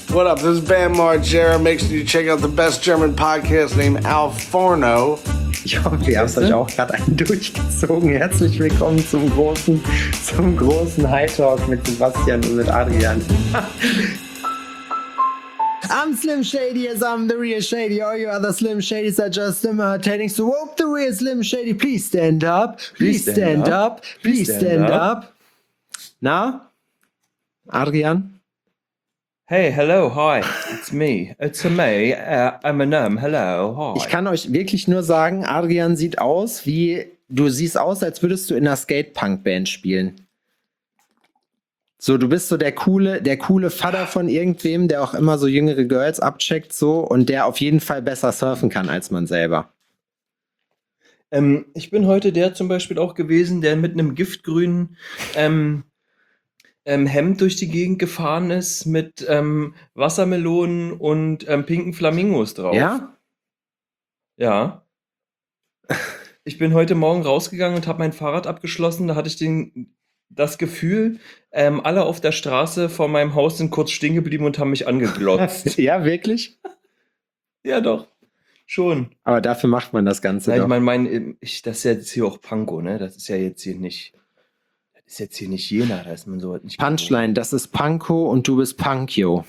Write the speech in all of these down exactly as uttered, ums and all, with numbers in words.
What up? This is Bam Margera. Make sure you check out the best German podcast named Al Forno. Ich hoffe, ihr habt euch auch gerade einen durchgezogen. Herzlich willkommen zum großen, zum großen High Talk mit Sebastian und mit Adrian. I'm Slim Shady, as I'm the real Shady. All you other Slim Shadys are just imitating. So whoop the real Slim Shady. Please stand up. Please stand up. Please stand up. Na, Adrian? Hey, hello, hi, it's me, it's a me, uh, Eminem, hello, hi. Ich kann euch wirklich nur sagen, Adrian sieht aus wie, du siehst aus, als würdest du in einer Skate-Punk-Band spielen. So, du bist so der coole, der coole Vater von irgendwem, der auch immer so jüngere Girls abcheckt, so, und der auf jeden Fall besser surfen kann als man selber. Ähm, ich bin heute der zum Beispiel auch gewesen, der mit einem giftgrünen ähm, ähm, Hemd durch die Gegend gefahren ist mit ähm, Wassermelonen und ähm, pinken Flamingos drauf. Ja? Ja. Ich bin heute Morgen rausgegangen und habe mein Fahrrad abgeschlossen. Da hatte ich den, das Gefühl, ähm, alle auf der Straße vor meinem Haus sind kurz stehen geblieben und haben mich angeglotzt. Ja, wirklich? Ja, doch. Schon. Aber dafür macht man das Ganze Ja, doch. ich meine, mein, ich, das ist ja jetzt hier auch Pankow, ne? Das ist ja jetzt hier nicht. Das ist jetzt hier nicht Jena, da ist man so nicht. Punchline, das ist Pankow und du bist Punkio.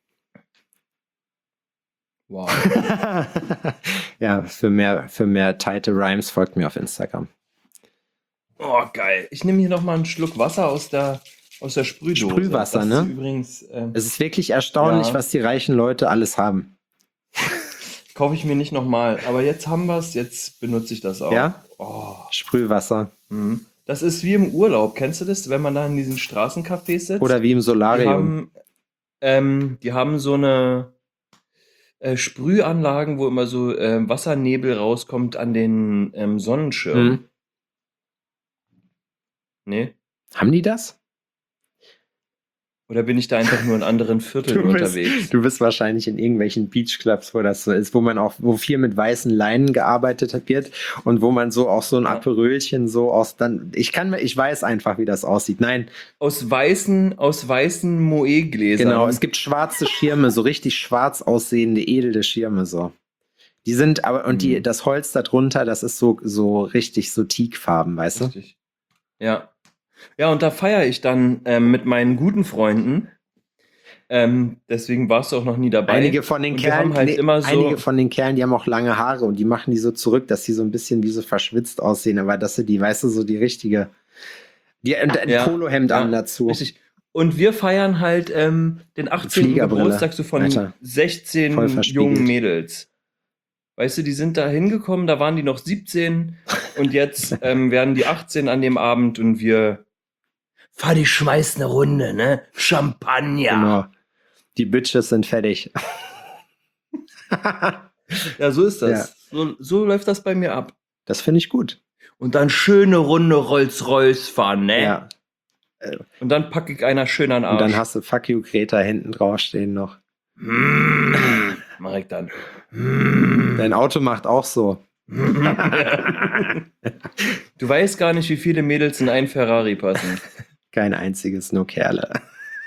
Wow. Ja, für mehr, für mehr tighte Rhymes folgt mir auf Instagram. Oh, geil. Ich nehme hier nochmal einen Schluck Wasser aus der, aus der Sprühdose. Sprühwasser, das ne? Ist übrigens, ähm, Es ist wirklich erstaunlich, ja. was die reichen Leute alles haben. Kaufe ich mir nicht nochmal. Aber jetzt haben wir es, jetzt benutze ich das auch. Ja? Oh. Sprühwasser. Mhm. Das ist wie im Urlaub. Kennst du das, wenn man da in diesen Straßencafés sitzt? Oder wie im Die Solarium. haben, ähm, die haben so eine äh, Sprühanlagen, wo immer so ähm, Wassernebel rauskommt an den ähm, Sonnenschirm. Mhm. Nee? Haben die das? Oder bin ich da einfach nur in anderen Vierteln Du bist, unterwegs? du bist wahrscheinlich in irgendwelchen Beachclubs, wo das so ist, wo man auch, wo viel mit weißen Leinen gearbeitet wird und wo man so auch so ein Ja. Aperölchen so aus dann, ich kann mir, ich weiß einfach, wie das aussieht. Nein, Aus weißen, aus weißen Moe-Gläsern. genau, es gibt schwarze Schirme, so richtig schwarz aussehende, edle Schirme so. Die sind aber, und die, Mhm. das Holz darunter, das ist so, so richtig so teakfarben, weißt du? Richtig. Ja. Ja, und da feiere ich dann ähm, mit meinen guten Freunden. Ähm, deswegen warst du auch noch nie dabei. Einige von den Und wir Kerlen, haben halt nee, immer so, einige von den Kerlen, die haben auch lange Haare und die machen die so zurück, dass die so ein bisschen wie so verschwitzt aussehen, aber dass sie die, weißt du, so die richtige, die, und ein Ja, Polohemd ja, an dazu. richtig. Und wir feiern halt ähm, den achtzehnten Fliegerbrille. Geburtstag so von Alter, voll sechzehn verspiegelt. jungen Mädels. Weißt du, die sind da hingekommen, da waren die noch siebzehn und jetzt ähm, werden die achtzehn an dem Abend und wir fahr die schmeiß eine Runde, ne? Champagner. Genau. Die Bitches sind fertig. Ja, so ist das. Ja. So, so läuft das bei mir ab. Das finde ich gut. Und dann schöne Runde Rolls-Royce fahren, ne? Ja. Und dann packe ich einer schön an den Arsch. Und dann hast du Fuck you Greta hinten draufstehen noch. Mm, mach ich dann. Mm. Dein Auto macht auch so. Du weißt gar nicht, wie viele Mädels in einen Ferrari passen. Kein einziges, nur Kerle.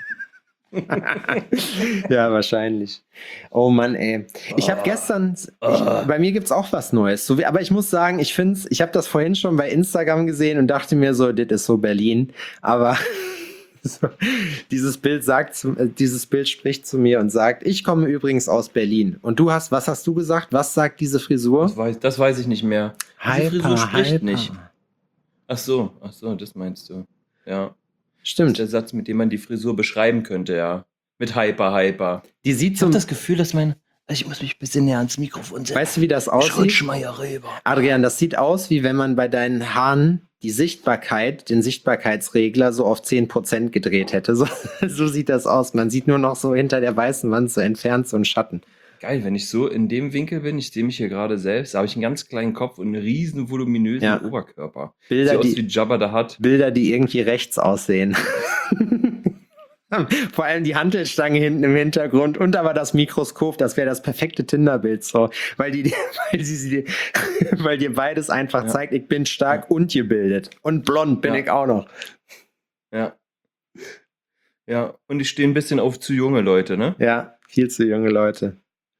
Ja, wahrscheinlich. Oh Mann, ey. Ich habe Oh. gestern, ich, Oh. bei mir gibt's auch was Neues. So wie, aber ich muss sagen, ich finde ich habe das vorhin schon bei Instagram gesehen und dachte mir so, das ist so Berlin. Aber so, dieses Bild sagt, zu, äh, dieses Bild spricht zu mir und sagt, ich komme übrigens aus Berlin. Und du hast, was hast du gesagt? Was sagt diese Frisur? Das weiß, das weiß ich nicht mehr. Diese Frisur spricht hyper. nicht. Ach so, ach so, das meinst du. Ja. Das ist Stimmt. der Satz, mit dem man die Frisur beschreiben könnte, ja. Mit Hyper, Hyper. Die sieht Ich habe so, das Gefühl, dass mein... Ich muss mich ein bisschen näher ans Mikrofon setzen. weißt du, wie das Ich aussieht? rutsch mal hier rüber. Adrian, das sieht aus, wie wenn man bei deinen Haaren die Sichtbarkeit, den Sichtbarkeitsregler so auf zehn Prozent gedreht hätte. So, so sieht das aus. Man sieht nur noch so hinter der weißen Wand so entfernt so einen Schatten. Geil, wenn ich so in dem Winkel bin, ich sehe mich hier gerade selbst, da habe ich einen ganz kleinen Kopf und einen riesen voluminösen Ja. Oberkörper. Bilder, Sieht aus die- wie Jabba the Hutt. Bilder, die irgendwie rechts aussehen. Vor allem die Hantelstange hinten im Hintergrund und aber das Mikroskop, das wäre das perfekte Tinderbild so, weil die, weil sie, sie weil dir beides einfach Ja. zeigt, ich bin stark und gebildet und blond bin Ja. ich auch noch. Ja. Ja, und ich stehe ein bisschen auf zu junge Leute, ne? Ja, Viel zu junge Leute.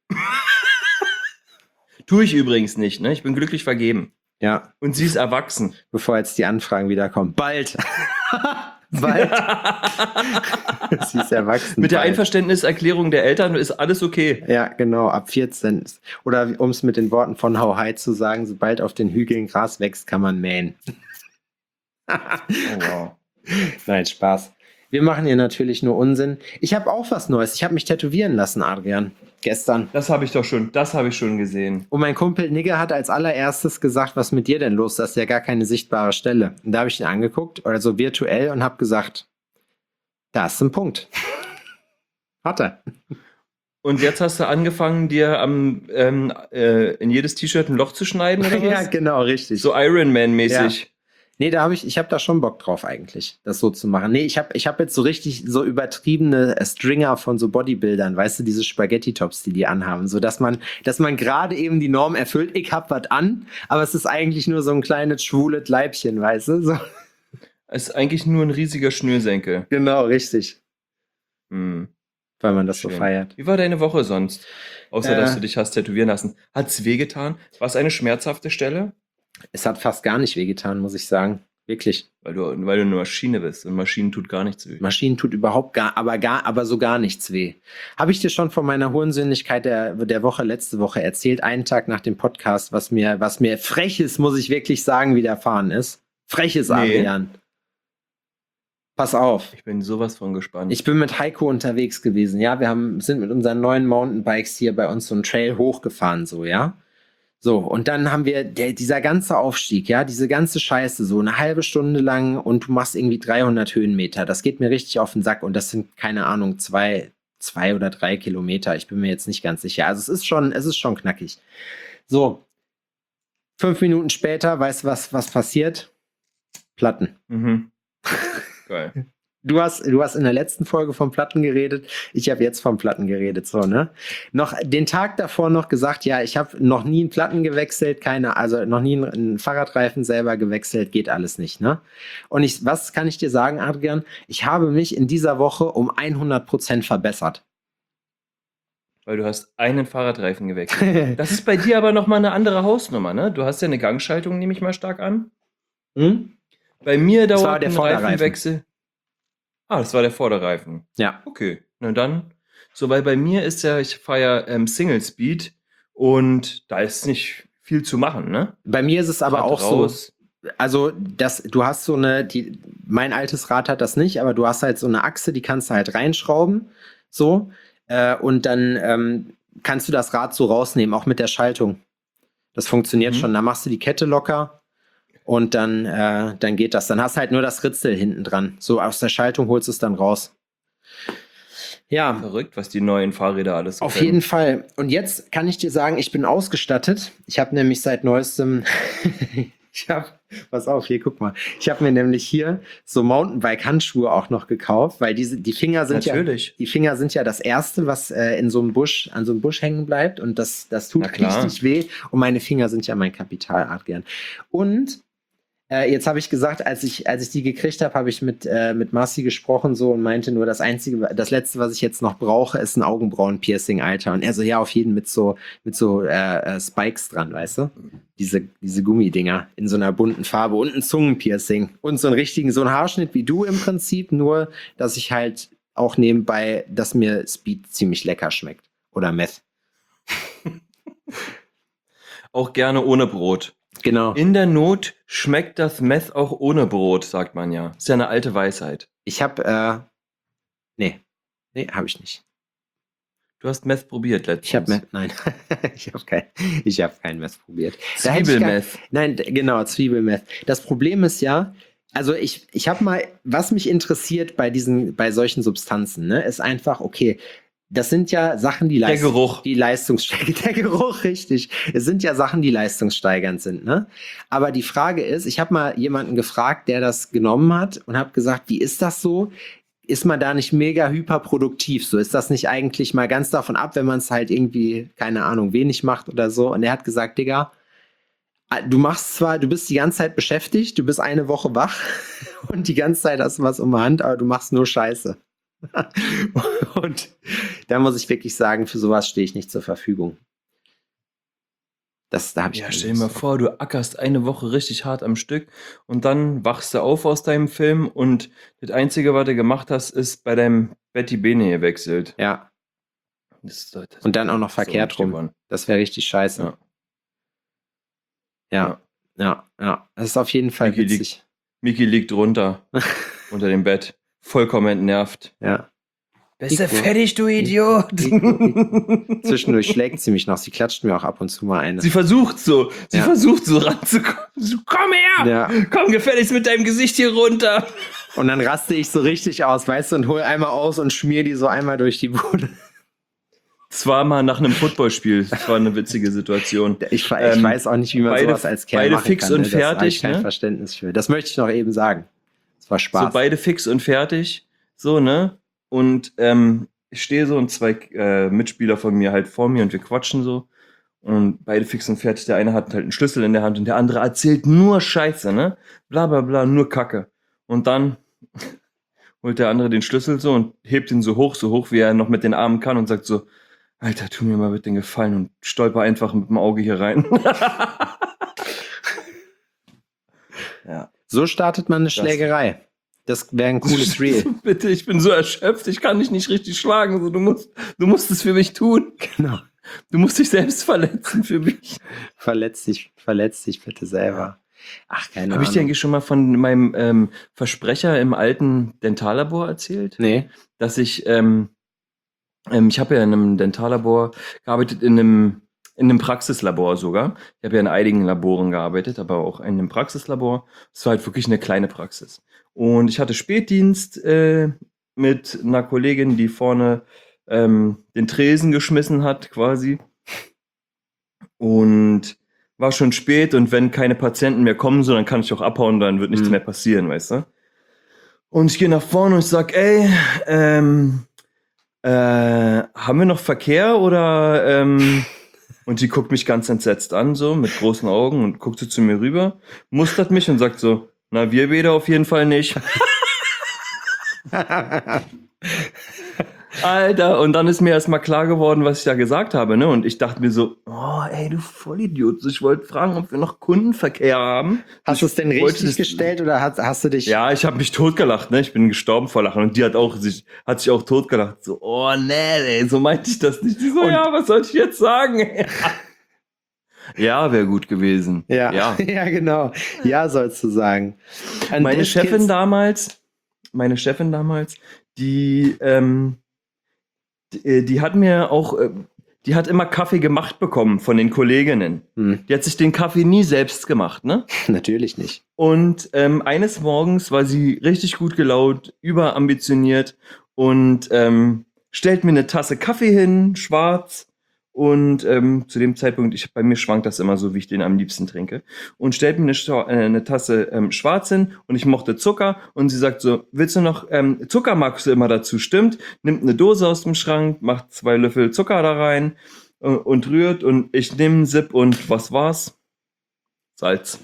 Tue ich übrigens nicht, ne? Ich bin glücklich vergeben. Ja, Und sie ist erwachsen. bevor jetzt die Anfragen wieder kommen. Bald. Bald. Sie ist erwachsen. Mit der bald. Einverständniserklärung der Eltern ist alles okay. Ja, genau, ab vierzehn. Oder um es mit den Worten von How High zu sagen, sobald auf den Hügeln Gras wächst, kann man mähen. Oh, wow. Nein, Spaß. Wir machen hier natürlich nur Unsinn. Ich habe auch was Neues. Ich habe mich tätowieren lassen, Adrian. Gestern. Das habe ich doch schon, das habe ich schon gesehen. Und mein Kumpel Nigger hat als allererstes gesagt, was mit dir denn los? Das ist ja gar keine sichtbare Stelle. Und da habe ich ihn angeguckt, also virtuell, und habe gesagt, da ist ein Punkt. Hat er. Und jetzt hast du angefangen, dir am, ähm, äh, in jedes T-Shirt ein Loch zu schneiden, oder was? Ja, genau, richtig. So Iron Man-mäßig. Nee, da habe ich, ich habe da schon Bock drauf eigentlich, das so zu machen. Nee, ich habe ich hab jetzt so richtig so übertriebene Stringer von so Bodybuildern, weißt du, diese Spaghetti-Tops, die die anhaben, so dass man, dass man gerade eben die Norm erfüllt, ich hab was an, aber es ist eigentlich nur so ein kleines schwules Leibchen, weißt du? So. Es ist eigentlich nur ein riesiger Schnürsenkel. Genau, richtig, Hm. weil man das so Schön. feiert. Wie war deine Woche sonst? Außer, Äh. dass du dich hast tätowieren lassen. Hat's wehgetan? War es eine schmerzhafte Stelle? Es hat fast gar nicht wehgetan, muss ich sagen. Wirklich. Weil du, weil du eine Maschine bist und Maschinen tut gar nichts weh. Maschinen tut überhaupt gar, aber gar, aber so gar nichts weh. Habe ich dir schon von meiner Hurensöhnlichkeit der, der Woche, letzte Woche erzählt, einen Tag nach dem Podcast, was mir, was mir freches, muss ich wirklich sagen, widerfahren ist? Freches, Nee. Adrian. Pass auf. Ich bin sowas von gespannt. Ich bin mit Heiko unterwegs gewesen, ja. Wir haben, sind mit unseren neuen Mountainbikes hier bei uns so einen Trail hochgefahren, so, ja. So, und dann haben wir der, dieser ganze Aufstieg, ja, diese ganze Scheiße, so eine halbe Stunde lang und du machst irgendwie dreihundert Höhenmeter. Das geht mir richtig auf den Sack und das sind, keine Ahnung, zwei, zwei oder drei Kilometer. Ich bin mir jetzt nicht ganz sicher. Also es ist schon, es ist schon knackig. So, fünf Minuten später, weißt du, was, was passiert? Platten. Mhm. Geil. Du hast, du hast in der letzten Folge vom Platten geredet. Ich habe jetzt vom Platten geredet, so, ne? Noch den Tag davor noch gesagt, ja, ich habe noch nie einen Platten gewechselt, keine, also noch nie einen, einen Fahrradreifen selber gewechselt, geht alles nicht, ne? Und ich, was kann ich dir sagen, Adrian? Ich habe mich in dieser Woche um hundert Prozent verbessert. Weil du hast einen Fahrradreifen gewechselt. Das ist bei dir aber nochmal eine andere Hausnummer, ne? Du hast ja eine Gangschaltung, nehme ich mal stark an. Hm? Bei mir Das dauert war der ein Vorderreifen. Reifenwechsel. Ah, das war der Vorderreifen. Ja. Okay, na dann. So, weil bei mir ist ja, ich fahre ja ähm, Single Speed und da ist nicht viel zu machen, ne? Bei mir ist es aber Rad auch raus. so, also das, du hast so eine, die, mein altes Rad hat das nicht, aber du hast halt so eine Achse, die kannst du halt reinschrauben, so, äh, und dann ähm, kannst du das Rad so rausnehmen, auch mit der Schaltung. Das funktioniert Mhm. schon. Da machst du die Kette locker und dann, äh, dann geht das. Dann hast du halt nur das Ritzel hinten dran. So aus der Schaltung holst du es dann raus. Ja, Verrückt, was die neuen Fahrräder alles so auf können. jeden Fall. Und jetzt kann ich dir sagen, ich bin ausgestattet. Ich habe nämlich seit neuestem, ich habe, pass auf, hier, guck mal. Ich habe mir nämlich hier so Mountainbike-Handschuhe auch noch gekauft, weil diese, die Finger sind Natürlich. ja, die Finger sind ja das Erste, was äh, in so einem Busch, an so einem Busch hängen bleibt. Und das, das tut Na klar. richtig weh. Und meine Finger sind ja mein Kapital, Adrian. Und Äh, jetzt habe ich gesagt, als ich, als ich die gekriegt habe, habe ich mit, äh, mit Marci gesprochen so und meinte nur, das einzige, das letzte, was ich jetzt noch brauche, ist ein Augenbrauen-Piercing, Alter. Und er so, ja, auf jeden mit so, mit so äh, äh, Spikes dran, weißt du? Diese, diese Gummidinger in so einer bunten Farbe und ein Zungenpiercing. Und so einen richtigen, so einen Haarschnitt wie du im Prinzip, nur, dass ich halt auch nebenbei, dass mir Speed ziemlich lecker schmeckt. Oder Meth. Auch gerne ohne Brot. Genau. In der Not schmeckt das Meth auch ohne Brot, sagt man ja. Ist ja eine alte Weisheit. Ich habe, äh, nee, nee, habe ich nicht. Du hast Meth probiert letztens. Ich habe Meth, nein, ich habe kein, ich habe kein Meth probiert. Da hätte ich Zwiebelmeth. gar- Nein, d- genau, Zwiebelmeth. Das Problem ist ja, also ich, ich habe mal, was mich interessiert bei diesen, bei solchen Substanzen, ne, ist einfach, okay, das sind ja Sachen, die Der Leistung, Geruch. die leistungssteigernd, der Geruch, richtig. Es sind ja Sachen, die leistungssteigernd sind, ne? Aber die Frage ist, ich habe mal jemanden gefragt, der das genommen hat und habe gesagt, wie ist das so? Ist man da nicht mega hyperproduktiv? So ist das nicht eigentlich mal ganz davon ab, wenn man es halt irgendwie, keine Ahnung, wenig macht oder so? Und er hat gesagt, Digga, du machst zwar, du bist die ganze Zeit beschäftigt, du bist eine Woche wach und die ganze Zeit hast du was um die Hand, aber du machst nur Scheiße. Und da muss ich wirklich sagen, für sowas stehe ich nicht zur Verfügung. Das, da habe ich Ja, keine stell dir mal Lust drauf. vor, du ackerst eine Woche richtig hart am Stück und dann wachst du auf aus deinem Film und das Einzige, was du gemacht hast, ist bei deinem Betty Bene gewechselt. Ja, Das ist, doch- das und dann auch noch ist doch verkehrt nicht rum. gewonnen. Das wäre richtig scheiße. Ja. Ja, ja, ja. Das ist auf jeden Fall Miki liegt- witzig. Miki liegt runter unter dem Bett, vollkommen entnervt. Ja. Bist du Nico. fertig, du Idiot? Zwischendurch schlägt sie mich noch. Sie klatscht mir auch ab und zu mal eine. Sie versucht so, sie Ja. versucht so ranzukommen. So, komm her! Ja. Komm gefälligst mit deinem Gesicht hier runter. Und dann raste ich so richtig aus, weißt du, und hol einmal aus und schmier die so einmal durch die Bude. Das war mal nach einem Footballspiel. Das war eine witzige Situation. Ich, ich Ähm, weiß auch nicht, wie man beide- sowas als Kerl beide machen fix kann. und ne? Das habe fertig, ich kein ne? Verständnis für. Das möchte ich noch eben sagen. Es war Spaß. So beide fix und fertig. So, ne? Und ähm, ich stehe so und zwei äh, Mitspieler von mir halt vor mir und wir quatschen so. Und beide fix und fertig. Der eine hat halt einen Schlüssel in der Hand und der andere erzählt nur Scheiße, ne? Bla bla bla, nur Kacke. Und dann holt der andere den Schlüssel so und hebt ihn so hoch, so hoch, wie er noch mit den Armen kann und sagt so, Alter, tu mir mal bitte den Gefallen und stolper einfach mit dem Auge hier rein. Ja. So startet man eine Schlägerei. Das wäre ein cooles Reel. Bitte, ich bin so erschöpft, ich kann dich nicht richtig schlagen. So, du musst, du musst es für mich tun. Genau. Du musst dich selbst verletzen für mich. Verletz dich, verletz dich bitte selber. Ach, keine Habe ich dir Ahnung. eigentlich schon mal von meinem ähm, Versprecher im alten Dentallabor erzählt? Nee. Dass ich, ähm, ähm, ich habe ja in einem Dentallabor gearbeitet, in einem, in einem Praxislabor sogar. Ich habe ja in einigen Laboren gearbeitet, aber auch in einem Praxislabor. Es war halt wirklich eine kleine Praxis. Und ich hatte Spätdienst äh, mit einer Kollegin, die vorne ähm, den Tresen geschmissen hat quasi. Und war schon spät und wenn keine Patienten mehr kommen, so, dann kann ich auch abhauen, dann wird nichts Mhm. mehr passieren, weißt du? Und ich gehe nach vorne und ich sag, ey, ähm, äh, haben wir noch Verkehr oder, ähm, und die guckt mich ganz entsetzt an, so, mit großen Augen und guckt so zu mir rüber, mustert mich und sagt so, na, wir beide auf jeden Fall nicht. Alter, und dann ist mir erstmal klar geworden, was ich da gesagt habe, ne? Und ich dachte mir so, oh, ey, du Vollidiot. Ich wollte fragen, ob wir noch Kundenverkehr haben. Hast du es denn Ich wollte richtig das- gestellt oder hast, hast du dich... Ja, ich habe mich totgelacht, ne? Ich bin gestorben vor Lachen. Und die hat auch sich, hat sich auch totgelacht. So, oh, nee, ey, so meinte ich das nicht. Die so, Und- ja, was soll ich jetzt sagen? Ja, wäre gut gewesen. Ja, ja. ja, genau. Ja, sollst du sagen. And Meine this Chefin kids- damals, meine Chefin damals, die, ähm, die, die hat mir auch, äh, die hat immer Kaffee gemacht bekommen von den Kolleginnen. Hm, Die hat sich den Kaffee nie selbst gemacht, ne? natürlich nicht. Und ähm, eines Morgens war sie richtig gut gelaunt, überambitioniert und ähm, stellt mir eine Tasse Kaffee hin, schwarz. Und ähm, zu dem Zeitpunkt, ich, bei mir schwankt das immer so, wie ich den am liebsten trinke. Und stellt mir eine, Sta- äh, eine Tasse ähm, schwarz hin und ich mochte Zucker. Und sie sagt so, willst du noch, ähm, Zucker magst du immer dazu, stimmt? Nimmt eine Dose aus dem Schrank, macht zwei Löffel Zucker da rein äh, und rührt. Und ich nehme einen Sip und was war's? Salz.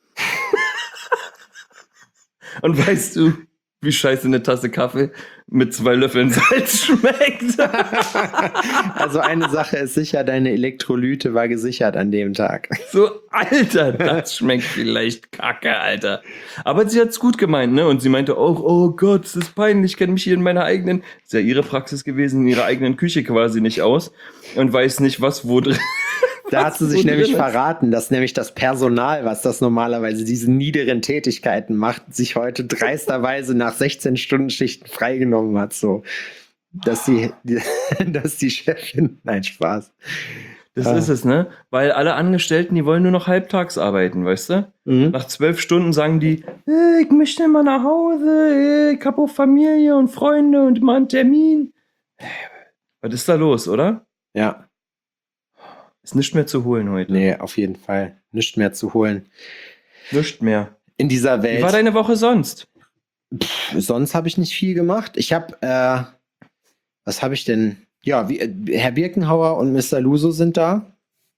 Und weißt du, wie scheiße eine Tasse Kaffee mit zwei Löffeln Salz schmeckt? Also eine Sache ist sicher, deine Elektrolyte war gesichert an dem Tag. So, Alter, das schmeckt vielleicht kacke, Alter. Aber sie hat's gut gemeint, ne? Und sie meinte auch, oh Gott, das ist peinlich, ich kenne mich hier in meiner eigenen, ist ja ihre Praxis gewesen, in ihrer eigenen Küche quasi nicht aus und weiß nicht, was wo drin. Da hat sie sich wo nämlich drin ist. verraten, dass nämlich das Personal, was das normalerweise diese niederen Tätigkeiten macht, sich heute dreisterweise nach sechzehn Stunden Schichten freigenommen hat, so. Dass die, die dass die Chefin, nein, Spaß. Das Ah. ist es, ne? Weil alle Angestellten, die wollen nur noch halbtags arbeiten, weißt du? Mhm. Nach zwölf Stunden sagen die, äh, ich möchte mal nach Hause, äh, ich hab auch Familie und Freunde und mal einen Termin. Hey, was ist da los, oder? Ja, Ist nichts mehr zu holen heute. nee, auf jeden Fall. Nichts mehr zu holen. Nichts mehr. In dieser Wie Welt. war deine Woche sonst? Sonst habe ich nicht viel gemacht. Ich habe, äh, was habe ich denn? Ja, wie, äh, Herr Birkenhauer und Mister Luso sind da.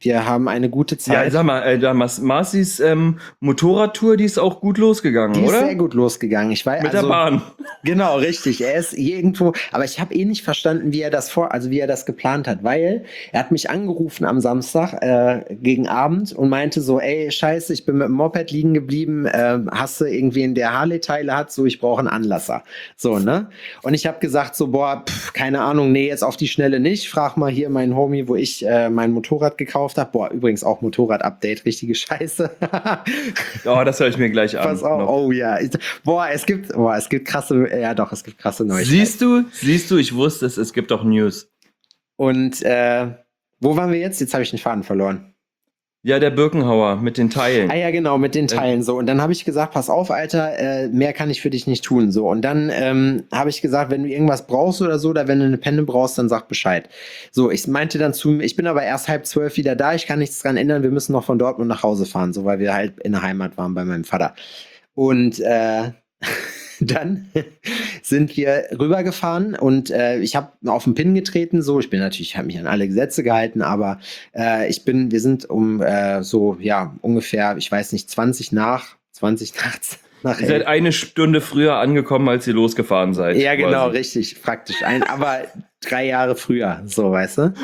Wir haben eine gute Ja, Zeit. sag mal, äh, da Mas- Marcis ähm, Motorradtour, die ist auch gut losgegangen, Die ist oder? sehr gut losgegangen. Ich weiß, Mit also, der Bahn. Genau, richtig. Er ist irgendwo, aber ich habe eh nicht verstanden, wie er das vor, also wie er das geplant hat, weil er hat mich angerufen am Samstag äh, gegen Abend und meinte so, ey, scheiße, ich bin mit dem Moped liegen geblieben, äh, hast du irgendwen, der Harley-Teile hat, so, ich brauche einen Anlasser. So, ne? Und ich habe gesagt so, boah, pff, keine Ahnung, nee, jetzt auf die Schnelle nicht. Frag mal hier meinen Homie, wo ich äh, mein Motorrad gekauft habe. Boah, übrigens auch Motorrad-Update, richtige Scheiße. Oh, das höre ich mir gleich an. Pass auf, noch. oh ja. Ich, boah, es gibt, boah, es gibt krasse, ja doch, es gibt krasse Neuigkeiten. Siehst du, siehst du, ich wusste es, es gibt auch News. Und äh, wo waren wir jetzt? Jetzt habe ich den Faden verloren. Ja, der Birkenhauer mit den Teilen. Ah ja, genau, mit den Teilen so. Und dann habe ich gesagt, pass auf, Alter, äh, mehr kann ich für dich nicht tun. So. Und dann ähm, habe ich gesagt, wenn du irgendwas brauchst oder so, oder wenn du eine Penne brauchst, dann sag Bescheid. So, ich meinte dann zu ihm, ich bin aber erst halb zwölf wieder da, ich kann nichts dran ändern, wir müssen noch von Dortmund nach Hause fahren, so weil wir halt in der Heimat waren bei meinem Vater. Und äh, dann sind wir rübergefahren und äh, ich habe auf den Pin getreten, so, ich bin natürlich, ich habe mich an alle Gesetze gehalten, aber äh, ich bin, wir sind um äh, so, ja, ungefähr, ich weiß nicht, zwanzig nach, zwanzig nachts nach Ihr seid elf. eine Stunde früher angekommen, als ihr losgefahren seid. Ja, genau, quasi. richtig, praktisch, ein, aber drei Jahre früher, so, weißt du?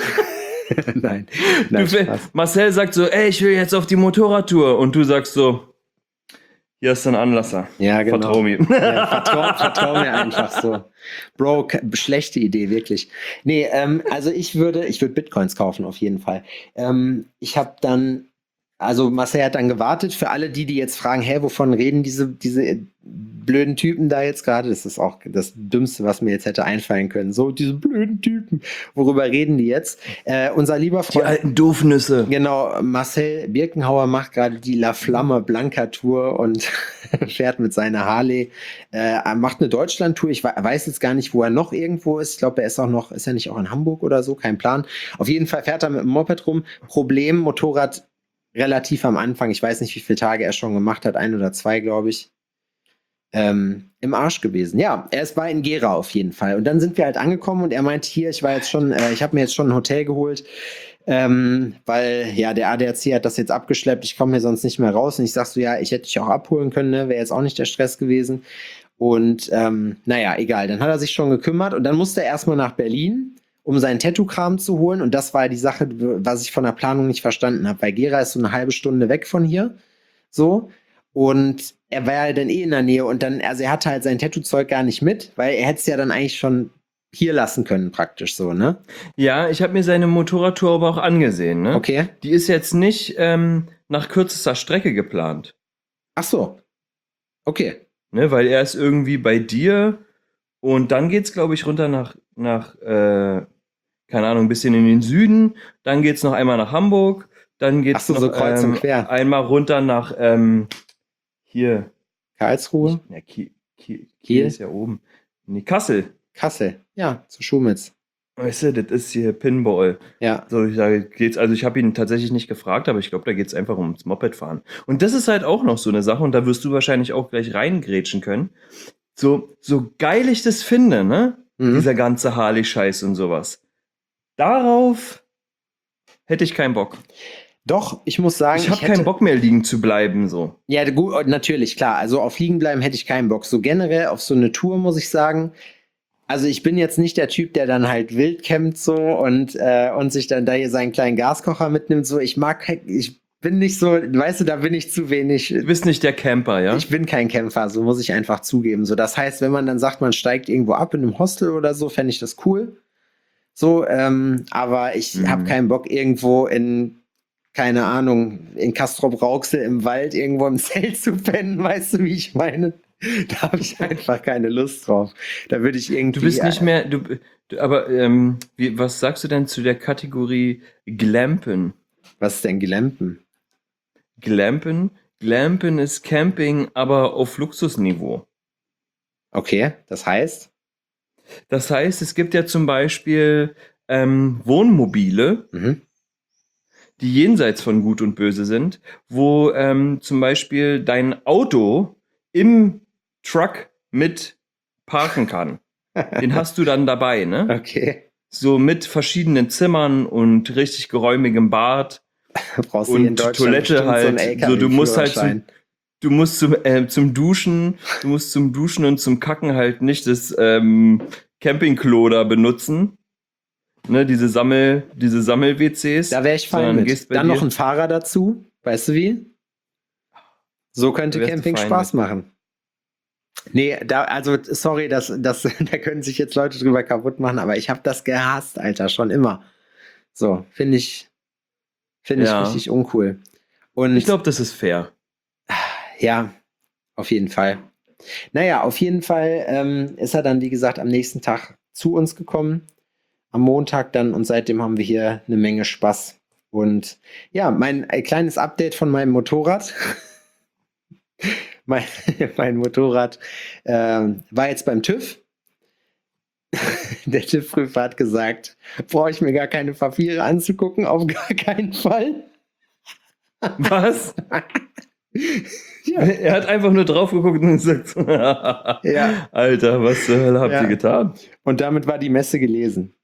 nein, nein, Du, Spaß. Marcel sagt so, ey, ich will jetzt auf die Motorradtour. Und du sagst so, hier ist ein Anlasser. Ja, genau. Vertrau mir. Ja, vertrau, vertrau mir einfach so. Bro, k- schlechte Idee, wirklich. Nee, ähm, also ich würde, ich würde Bitcoins kaufen, auf jeden Fall. Ähm, ich habe dann, also Marcel hat dann gewartet, für alle die, die jetzt fragen, hä, wovon reden diese, diese blöden Typen da jetzt gerade? Das ist auch das Dümmste, was mir jetzt hätte einfallen können. So, diese blöden Typen. Worüber reden die jetzt? Äh, unser lieber Die Freund. alten Doofnüsse. Genau, Marcel Birkenhauer macht gerade die La Flamme Blanca Tour und fährt mit seiner Harley, äh, er macht eine Deutschland-Tour. Ich we- weiß jetzt gar nicht, wo er noch irgendwo ist. Ich glaube, er ist auch noch, ist er nicht auch in Hamburg oder so? Kein Plan. Auf jeden Fall fährt er mit dem Moped rum. Problem, Motorrad relativ am Anfang. Ich weiß nicht, wie viele Tage er schon gemacht hat. Ein oder zwei, glaube ich. Ähm, im Arsch gewesen. Ja, er ist bei in Gera auf jeden Fall. Und dann sind wir halt angekommen und er meinte hier, ich war jetzt schon, äh, ich habe mir jetzt schon ein Hotel geholt, ähm, weil ja der A D A C hat das jetzt abgeschleppt, ich komme hier sonst nicht mehr raus. Und ich sag so, ja, ich hätte dich auch abholen können, ne? Wäre jetzt auch nicht der Stress gewesen. Und ähm, naja, egal, dann hat er sich schon gekümmert und dann musste er erstmal nach Berlin, um seinen Tattoo-Kram zu holen. Und das war die Sache, was ich von der Planung nicht verstanden habe, weil Gera ist so eine halbe Stunde weg von hier. So. Und er war ja dann eh in der Nähe und dann, also er hatte halt sein Tattoo-Zeug gar nicht mit, weil er hätte es ja dann eigentlich schon hier lassen können, praktisch so, ne? Ja, ich habe mir seine Motorradtour aber auch angesehen. Ne? Okay. Die ist jetzt nicht ähm, nach kürzester Strecke geplant. Ach so. Okay. Ne? Weil er ist irgendwie bei dir und dann geht's, glaube ich, runter nach, nach äh, keine Ahnung, ein bisschen in den Süden. Dann geht's noch einmal nach Hamburg. Dann geht's Ach so, noch so kreuz und ähm, quer. einmal runter nach ähm, hier. Karlsruhe, Ja, Kiel, Kiel, Kiel Kiel? ist ja oben. Nee, Kassel. Kassel. Ja, zu Schumitz. Weißt du, das ist hier Pinball. Ja. So, ich sage, geht's, also ich habe ihn tatsächlich nicht gefragt, aber ich glaube, da geht's einfach ums Mopedfahren. Und das ist halt auch noch so eine Sache, und da wirst du wahrscheinlich auch gleich reingrätschen können. So, so geil ich das finde, ne? Mhm. Dieser ganze Harley-Scheiß und sowas. Darauf hätte ich keinen Bock. Doch, ich muss sagen, Ich habe hätte- keinen Bock mehr liegen zu bleiben, so. Ja, gut, natürlich, klar. Also auf Liegen bleiben hätte ich keinen Bock. So generell auf so eine Tour muss ich sagen. Also ich bin jetzt nicht der Typ, der dann halt wild campt so und, äh, und sich dann da hier seinen kleinen Gaskocher mitnimmt. So, ich mag, kein- ich bin nicht so, weißt du, da bin ich zu wenig. Du bist nicht der Camper, ja? Ich bin kein Kämpfer, so muss ich einfach zugeben. So, das heißt, wenn man dann sagt, man steigt irgendwo ab in einem Hostel oder so, fände ich das cool. So, ähm, aber ich Mhm. habe keinen Bock irgendwo in, keine Ahnung, in Castrop-Rauxel im Wald irgendwo im Zelt zu pennen, weißt du, wie ich meine? Da habe ich einfach keine Lust drauf. Da würde ich irgendwie. Du bist nicht mehr, du, du aber ähm, wie, was sagst du denn zu der Kategorie Glampen? Was ist denn Glampen? Glampen? Glampen ist Camping, aber auf Luxusniveau. Okay, das heißt? Das heißt, es gibt ja zum Beispiel ähm, Wohnmobile, Mhm. die jenseits von Gut und Böse sind, wo ähm, zum Beispiel dein Auto im Truck mit parken kann. Den hast du dann dabei, ne? Okay. so mit verschiedenen Zimmern und richtig geräumigem Bad Brauchst du hier in und Deutschland Toilette bestimmt halt. einen So, du musst halt zum, L K W-Führerschein. du musst zum, äh, zum Duschen, du musst zum Duschen und zum Kacken halt nicht das ähm, Campingklo da benutzen. Ne, diese Sammel, diese Sammel-W Cs. Da wäre ich fein sondern mit. gehst bei Dann dir- noch ein Fahrer dazu. Weißt du wie? So könnte Da wärst du Camping fein Spaß mit. machen. Nee, da, also sorry, das, das, da können sich jetzt Leute drüber kaputt machen, aber ich habe das gehasst, Alter, schon immer. So, finde ich, finde ich Ja. richtig uncool. Und Ich glaube, das ist fair. ja, auf jeden Fall. Naja, auf jeden Fall ähm, ist er dann, wie gesagt, am nächsten Tag zu uns gekommen. Am Montag dann und seitdem haben wir hier eine Menge Spaß. Und ja, mein ein kleines Update von meinem Motorrad. mein, mein Motorrad ähm, war jetzt beim TÜV. Der TÜV-Prüfer hat gesagt, brauche ich mir gar keine Papiere anzugucken, auf gar keinen Fall. Was? Ja. Er hat einfach nur drauf geguckt und gesagt, Ja. Alter, was zur Hölle habt Ja. ihr getan? Und damit war die Messe gelesen.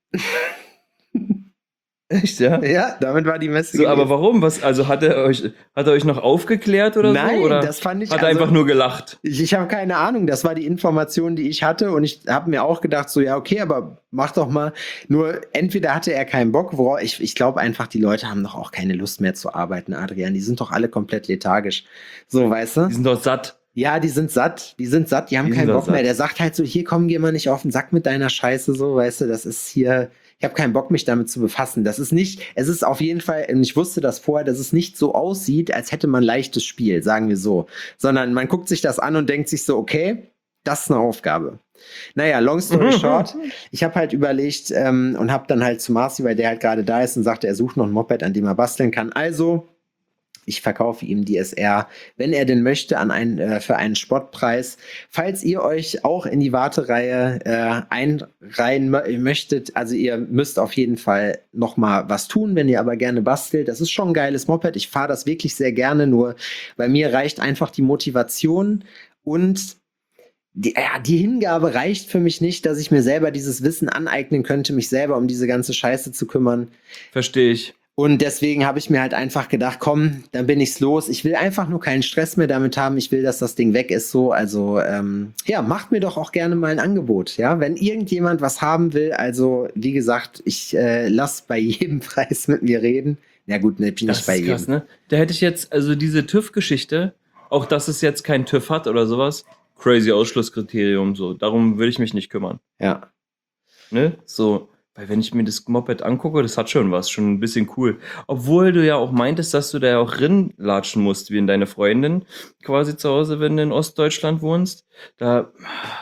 Echt, ja? Ja, damit war die Messe So, gelesen. aber warum? Was, also hat er euch, hat er euch noch aufgeklärt oder Nein, so? Oder das fand ich hat er also- einfach nur gelacht? Ich, ich habe keine Ahnung, das war die Information, die ich hatte und ich habe mir auch gedacht, so ja, okay, aber mach doch mal. Nur entweder hatte er keinen Bock, worauf ich, ich glaube einfach, die Leute haben doch auch keine Lust mehr zu arbeiten, Adrian. Die sind doch alle komplett lethargisch. So, weißt du? Die sind doch satt. Ja, die sind satt, die sind satt, die haben Die keinen sind Bock doch mehr. satt. Der sagt halt so, hier komm, geh mal nicht auf den Sack mit deiner Scheiße, so, weißt du, das ist hier, ich habe keinen Bock, mich damit zu befassen. Das ist nicht, es ist auf jeden Fall, und ich wusste das vorher, dass es nicht so aussieht, als hätte man leichtes Spiel, sagen wir so. Sondern man guckt sich das an und denkt sich so, okay, das ist eine Aufgabe. Naja, long story short, ich habe halt überlegt ähm, und habe dann halt zu Marci, weil der halt gerade da ist und sagte, er sucht noch ein Moped, an dem er basteln kann. Also, ich verkaufe ihm die S R, wenn er denn möchte, an einen, äh, für einen Spottpreis. Falls ihr euch auch in die Wartereihe äh, einreihen mö- möchtet, also ihr müsst auf jeden Fall noch mal was tun, wenn ihr aber gerne bastelt. Das ist schon ein geiles Moped. Ich fahre das wirklich sehr gerne, nur bei mir reicht einfach die Motivation und die, ja, die Hingabe reicht für mich nicht, dass ich mir selber dieses Wissen aneignen könnte, mich selber um diese ganze Scheiße zu kümmern. Verstehe ich. Und deswegen habe ich mir halt einfach gedacht, komm, dann bin ich's los. Ich will einfach nur keinen Stress mehr damit haben. Ich will, dass das Ding weg ist so. Also, ähm, ja, macht mir doch auch gerne mal ein Angebot. Ja, wenn irgendjemand was haben will, also, wie gesagt, ich äh, lass bei jedem Preis mit mir reden. Ja gut, ne, bin Das nicht bei ist krass, jedem. ne? Da hätte ich jetzt, also diese TÜV-Geschichte, auch dass es jetzt kein TÜV hat oder sowas, crazy Ausschlusskriterium, so. Darum würde ich mich nicht kümmern. Ja. Ne? So, weil wenn ich mir das Moped angucke, das hat schon was, schon ein bisschen cool. Obwohl du ja auch meintest, dass du da ja auch rinlatschen musst, wie in deine Freundin quasi zu Hause, wenn du in Ostdeutschland wohnst. Da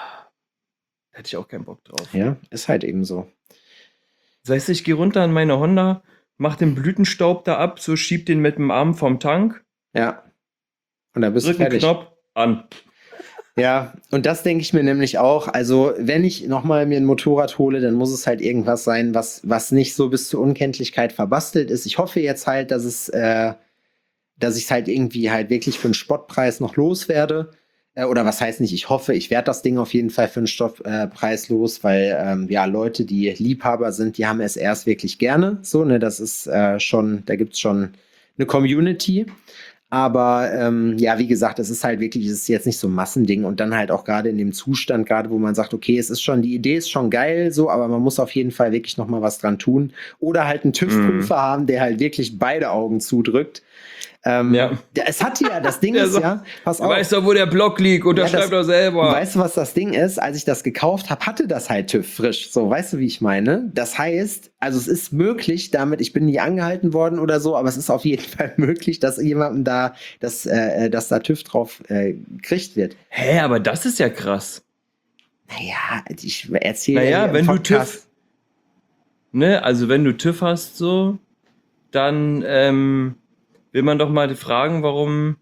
hätte ich auch keinen Bock drauf. Ja, ist halt eben so. Das heißt, ich gehe runter an meine Honda, mach den Blütenstaub da ab, so schieb den mit dem Arm vom Tank, Ja. Und da bist du drück einen fertig. Knopf, an. Ja, und das denke ich mir nämlich auch. Also, wenn ich nochmal mir ein Motorrad hole, dann muss es halt irgendwas sein, was, was nicht so bis zur Unkenntlichkeit verbastelt ist. Ich hoffe jetzt halt, dass es, äh, dass ich es halt irgendwie halt wirklich für einen Spottpreis noch loswerde. Äh, oder was heißt nicht, ich hoffe, ich werde das Ding auf jeden Fall für einen Stoffpreis äh, los, weil ähm, ja, Leute, die Liebhaber sind, die haben S Rs wirklich gerne. So, ne, das ist äh, schon, da gibt's schon eine Community. Aber ähm, ja, wie gesagt, es ist halt wirklich, es ist jetzt nicht so ein Massending und dann halt auch gerade in dem Zustand, gerade wo man sagt, okay, es ist schon, die Idee ist schon geil, so, aber man muss auf jeden Fall wirklich noch mal was dran tun. Oder halt einen TÜV-Prüfer Mhm. haben, der halt wirklich beide Augen zudrückt. Ähm, Ja. der, es hat ja, das Ding Der ist so- ja, pass Du auf. weißt doch, wo der Block liegt, unterschreib Ja, das- doch selber. Weißt du, was das Ding ist? Als ich das gekauft habe, hatte das halt TÜV frisch. So, weißt du, wie ich meine? Das heißt, also es ist möglich damit, ich bin nie angehalten worden oder so, aber es ist auf jeden Fall möglich, dass jemandem da, dass, äh, dass da TÜV drauf äh, gekriegt wird. Hä, aber das ist ja krass. Naja, ich erzähle Naja, hier im wenn du Podcast- TÜV, ne, also wenn du TÜV hast, so, dann ähm, will man doch mal fragen, warum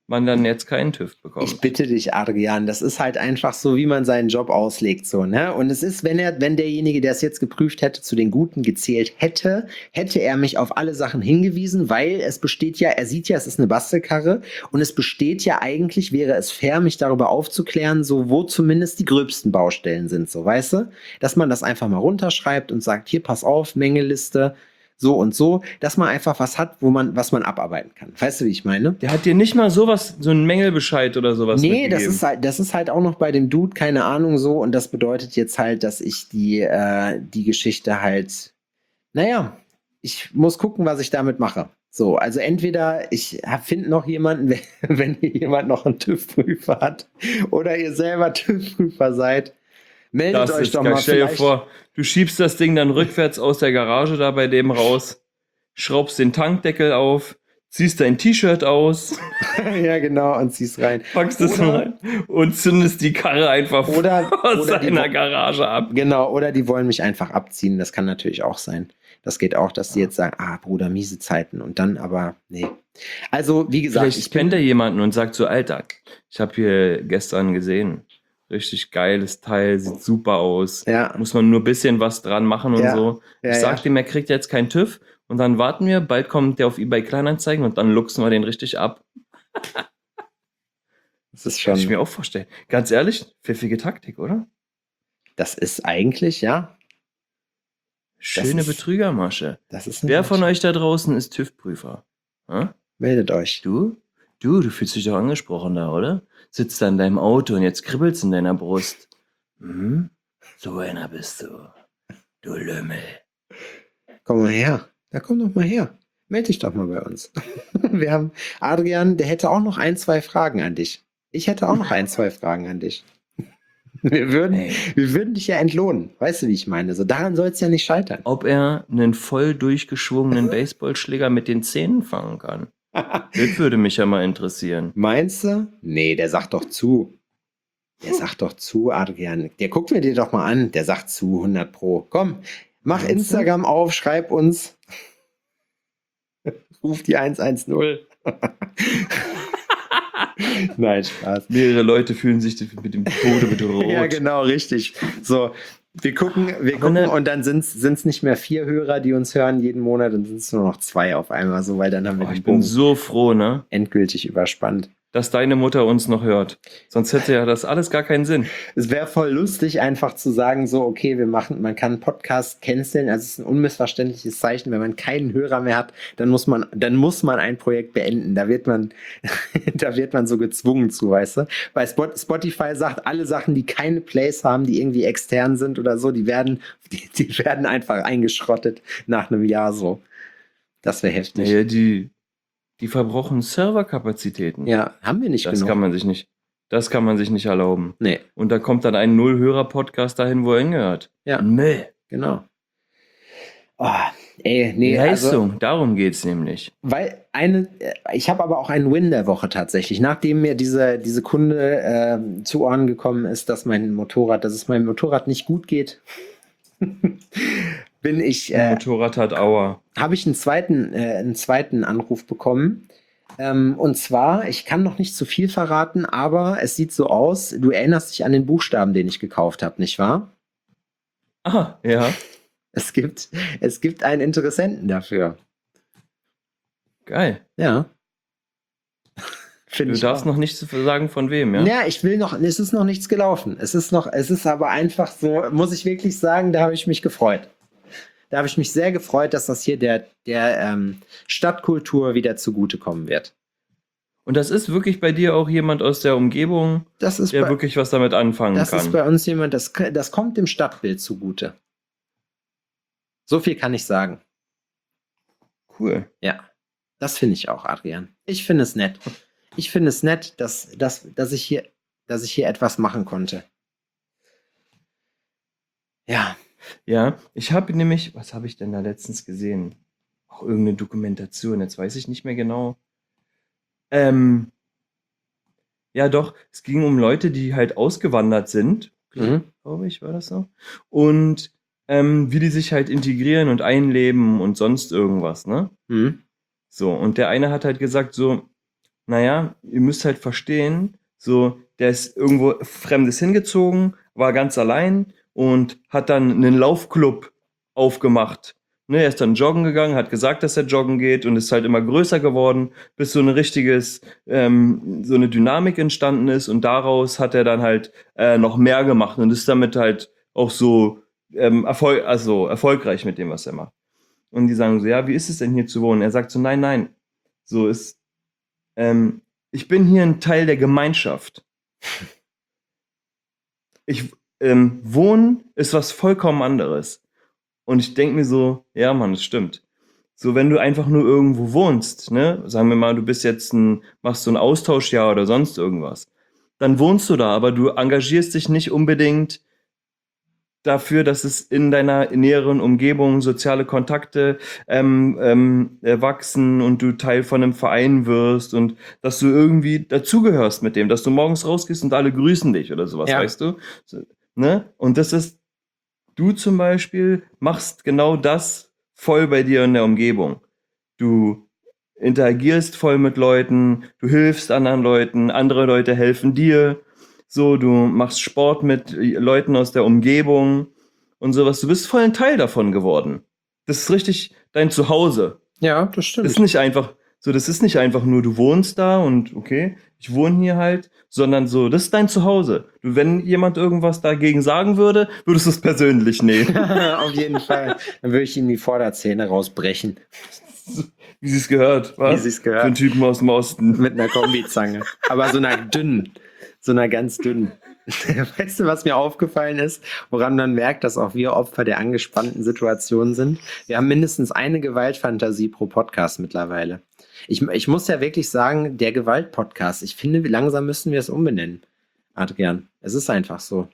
man dann jetzt keinen TÜV bekommt. Ich bitte dich, Adrian, das ist halt einfach so, wie man seinen Job auslegt, so, ne? Und es ist, wenn er, wenn derjenige, der es jetzt geprüft hätte, zu den Guten gezählt hätte, hätte er mich auf alle Sachen hingewiesen, weil es besteht ja, er sieht ja, es ist eine Bastelkarre und es besteht ja eigentlich, wäre es fair, mich darüber aufzuklären, so, wo zumindest die gröbsten Baustellen sind, so, weißt du? Dass man das einfach mal runterschreibt und sagt, hier, pass auf, Mängeliste, so und so, dass man einfach was hat, wo man, was man abarbeiten kann. Weißt du, wie ich meine? Der hat dir nicht mal sowas, so einen Mängelbescheid oder sowas Nee, das mitgegeben. ist halt, das ist halt auch noch bei dem Dude, keine Ahnung so, und das bedeutet jetzt halt, dass ich die, äh, die Geschichte halt, naja, ich muss gucken, was ich damit mache. So, also entweder ich finde noch jemanden, wenn, wenn hier jemand noch einen TÜV-Prüfer hat oder ihr selber TÜV-Prüfer seid, meldet Das euch ist doch geil. mal. Stell dir vielleicht- vor, du schiebst das Ding dann rückwärts aus der Garage da bei dem raus, schraubst den Tankdeckel auf, ziehst dein T-Shirt aus, Ja, genau, und zieh's rein. packst es Oder- rein und zündest die Karre einfach Oder- aus oder die- seiner Garage ab. Genau, oder die wollen mich einfach abziehen. Das kann natürlich auch sein. Das geht auch, dass die jetzt sagen, ah, Bruder, miese Zeiten. Und dann aber, nee. Also, wie gesagt, Vielleicht ich bin kennt er jemanden und sagt so, Alter, ich habe hier gestern gesehen, richtig geiles Teil, sieht super aus. Ja, Muss man nur ein bisschen was dran machen und Ja. so. ja, ich sag ja. dem, er kriegt jetzt keinen TÜV und dann warten wir, bald kommt der auf eBay Kleinanzeigen und dann luchsen wir den richtig ab. Das ist Kann ich schon, mir auch vorstellen. Ganz ehrlich, pfiffige Taktik, oder? das ist eigentlich, ja, Schöne ist- Betrügermasche. das ist eine Wer von Masche. euch da draußen ist TÜV-Prüfer? Hä? Meldet euch. Du? Du, du fühlst dich doch angesprochen da, oder? Sitzt da in deinem Auto und jetzt kribbelt's in deiner Brust. Hm? So einer bist du. Du Lümmel. Komm mal her. Ja, komm doch mal her. Meld dich doch mal bei uns. Wir haben Adrian, der hätte auch noch ein, zwei Fragen an dich. Ich hätte auch noch ein, zwei Fragen an dich. Wir würden, Ey. wir würden dich ja entlohnen. Weißt du, wie ich meine? So daran soll es ja nicht scheitern. Ob er einen voll durchgeschwungenen Baseballschläger mit den Zähnen fangen kann. Das würde mich ja mal interessieren. Meinst du? Nee, der sagt doch zu. Der sagt doch zu, Adrian. Der guckt mir dir doch mal an. Der sagt zu, hundert Pro. Komm, mach Meinst du? Instagram auf, schreib uns. Ruf die eins eins null. Nein, Spaß. Mehrere Leute fühlen sich mit dem Tode bedroht. Ja, genau, richtig. So, wir gucken, wir Aber gucken ne- und dann sind es nicht mehr vier Hörer, die uns hören jeden Monat, dann sind es nur noch zwei auf einmal, so, weil dann haben wir Oh, den ich bin Bogen so froh, ne? endgültig überspannt. Dass deine Mutter uns noch hört. Sonst hätte ja das alles gar keinen Sinn. Es wäre voll lustig, einfach zu sagen, so, okay, wir machen, man kann einen Podcast canceln, also es ist ein unmissverständliches Zeichen, wenn man keinen Hörer mehr hat, dann muss man, dann muss man ein Projekt beenden. Da wird man, da wird man so gezwungen zu, weißt du? Weil Spot- Spotify sagt, alle Sachen, die keine Plays haben, die irgendwie extern sind oder so, die werden, die, die werden einfach eingeschrottet nach einem Jahr so. Das wäre heftig. Naja, die, die verbrauchen Serverkapazitäten. Ja, haben wir nicht Das genug. kann man sich nicht, das kann man sich nicht erlauben. Nee, Und da kommt dann ein Null-Hörer-Podcast dahin, wo er hingehört. ja, Müll. genau. Oh, ey, nee, also, Leistung, darum geht's nämlich. weil eine, äh, ich habe aber auch einen Win der Woche tatsächlich. Nachdem mir diese, diese Kunde äh, zu Ohren gekommen ist, dass mein Motorrad, dass es meinem Motorrad nicht gut geht, bin ich, äh, Motorrad hat Aua. habe ich einen zweiten, äh, einen zweiten Anruf bekommen. Ähm, und zwar, ich kann noch nicht zu viel verraten, aber es sieht so aus, du erinnerst dich an den Buchstaben, den ich gekauft habe, nicht wahr? Ah, ja. Es gibt, es gibt einen Interessenten dafür. Geil. Ja. Du Finde ich darfst auch. noch nicht sagen, von wem, ja? Ja, ich will noch, es ist noch nichts gelaufen. Es ist noch, es ist aber einfach so, muss ich wirklich sagen, da habe ich mich gefreut. Da habe ich mich sehr gefreut, dass das hier der, der ähm, Stadtkultur wieder zugutekommen wird. Und das ist wirklich bei dir auch jemand aus der Umgebung, Das ist, der bei, wirklich was damit anfangen das kann. ist bei uns jemand, das, das kommt dem Stadtbild zugute. So viel kann ich sagen. Cool. Ja, das finde ich auch, Adrian. Ich finde es nett. Ich finde es nett, dass, dass, dass, ich hier, dass ich hier etwas machen konnte. Ja. Ja, ich habe nämlich, was habe ich denn da letztens gesehen? Auch irgendeine Dokumentation, jetzt weiß ich nicht mehr genau. Ähm, ja doch, es ging um Leute, die halt ausgewandert sind, Mhm. glaube ich, war das so. Und ähm, wie die sich halt integrieren und einleben und sonst irgendwas, ne? Mhm. So, und der eine hat halt gesagt, so, naja, ihr müsst halt verstehen, so, der ist irgendwo Fremdes hingezogen, war ganz allein und hat dann einen Laufclub aufgemacht. Ne, er ist dann joggen gegangen, hat gesagt, dass er joggen geht und ist halt immer größer geworden, bis so ein richtiges, ähm, so eine Dynamik entstanden ist und daraus hat er dann halt äh, noch mehr gemacht und ist damit halt auch so ähm, Erfolg, also erfolgreich mit dem, was er macht. Und die sagen so, ja, wie ist es denn hier zu wohnen? Er sagt so, nein, nein, so ist, ähm, ich bin hier ein Teil der Gemeinschaft. Ich, ähm, Wohnen ist was vollkommen anderes. Und ich denke mir so, ja, Mann, das stimmt. So, wenn du einfach nur irgendwo wohnst, ne, sagen wir mal, du bist jetzt ein, machst so ein Austauschjahr oder sonst irgendwas, dann wohnst du da, aber du engagierst dich nicht unbedingt dafür, dass es in deiner näheren Umgebung soziale Kontakte ähm, ähm, wachsen und du Teil von einem Verein wirst und dass du irgendwie dazugehörst mit dem, dass du morgens rausgehst und alle grüßen dich oder sowas, Ja. weißt du? So, ne? Und das ist, du zum Beispiel machst genau das voll bei dir in der Umgebung. Du interagierst voll mit Leuten, du hilfst anderen Leuten, andere Leute helfen dir. So, du machst Sport mit Leuten aus der Umgebung und sowas. Du bist voll ein Teil davon geworden. Das ist richtig dein Zuhause. Ja, das Das stimmt. ist nicht einfach, so, das ist nicht einfach nur, du wohnst da und okay, ich wohne hier halt, sondern so, das ist dein Zuhause. Du, wenn jemand irgendwas dagegen sagen würde, würdest du es persönlich nehmen. Auf jeden Fall. Dann würde ich ihm die Vorderzähne rausbrechen. Wie sie es gehört, was? Wie sie's gehört. Für einen Typen aus dem Osten. Mit einer Kombizange. Aber so einer dünnen. So einer ganz dünnen. Weißt du, was mir aufgefallen ist, woran man merkt, dass auch wir Opfer der angespannten Situation sind? Wir haben mindestens eine Gewaltfantasie pro Podcast mittlerweile. Ich, ich muss ja wirklich sagen, der Gewalt-Podcast, ich finde, langsam müssen wir es umbenennen, Adrian. Es ist einfach so.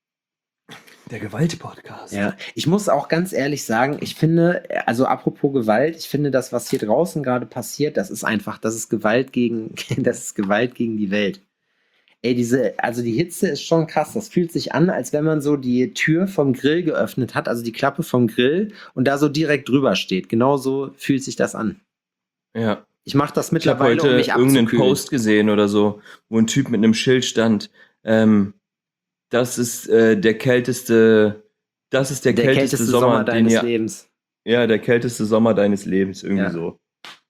Der Gewalt-Podcast. Ja, ich muss auch ganz ehrlich sagen, ich finde, also apropos Gewalt, ich finde das, was hier draußen gerade passiert, das ist einfach, das ist Gewalt gegen, das ist Gewalt gegen die Welt. Ey, diese, also die Hitze ist schon krass. Das fühlt sich an, als wenn man so die Tür vom Grill geöffnet hat, also die Klappe vom Grill und da so direkt drüber steht. Genau so fühlt sich das an. Ja. Ich mache das Ich habe mittlerweile, heute um mich irgendeinen abzukühlen. Post gesehen oder so, wo ein Typ mit einem Schild stand, ähm, das ist äh, der kälteste, das ist der, Der kälteste, kälteste Sommer, Sommer den deines ihr, Lebens. ja, der kälteste Sommer deines Lebens, irgendwie Ja. so.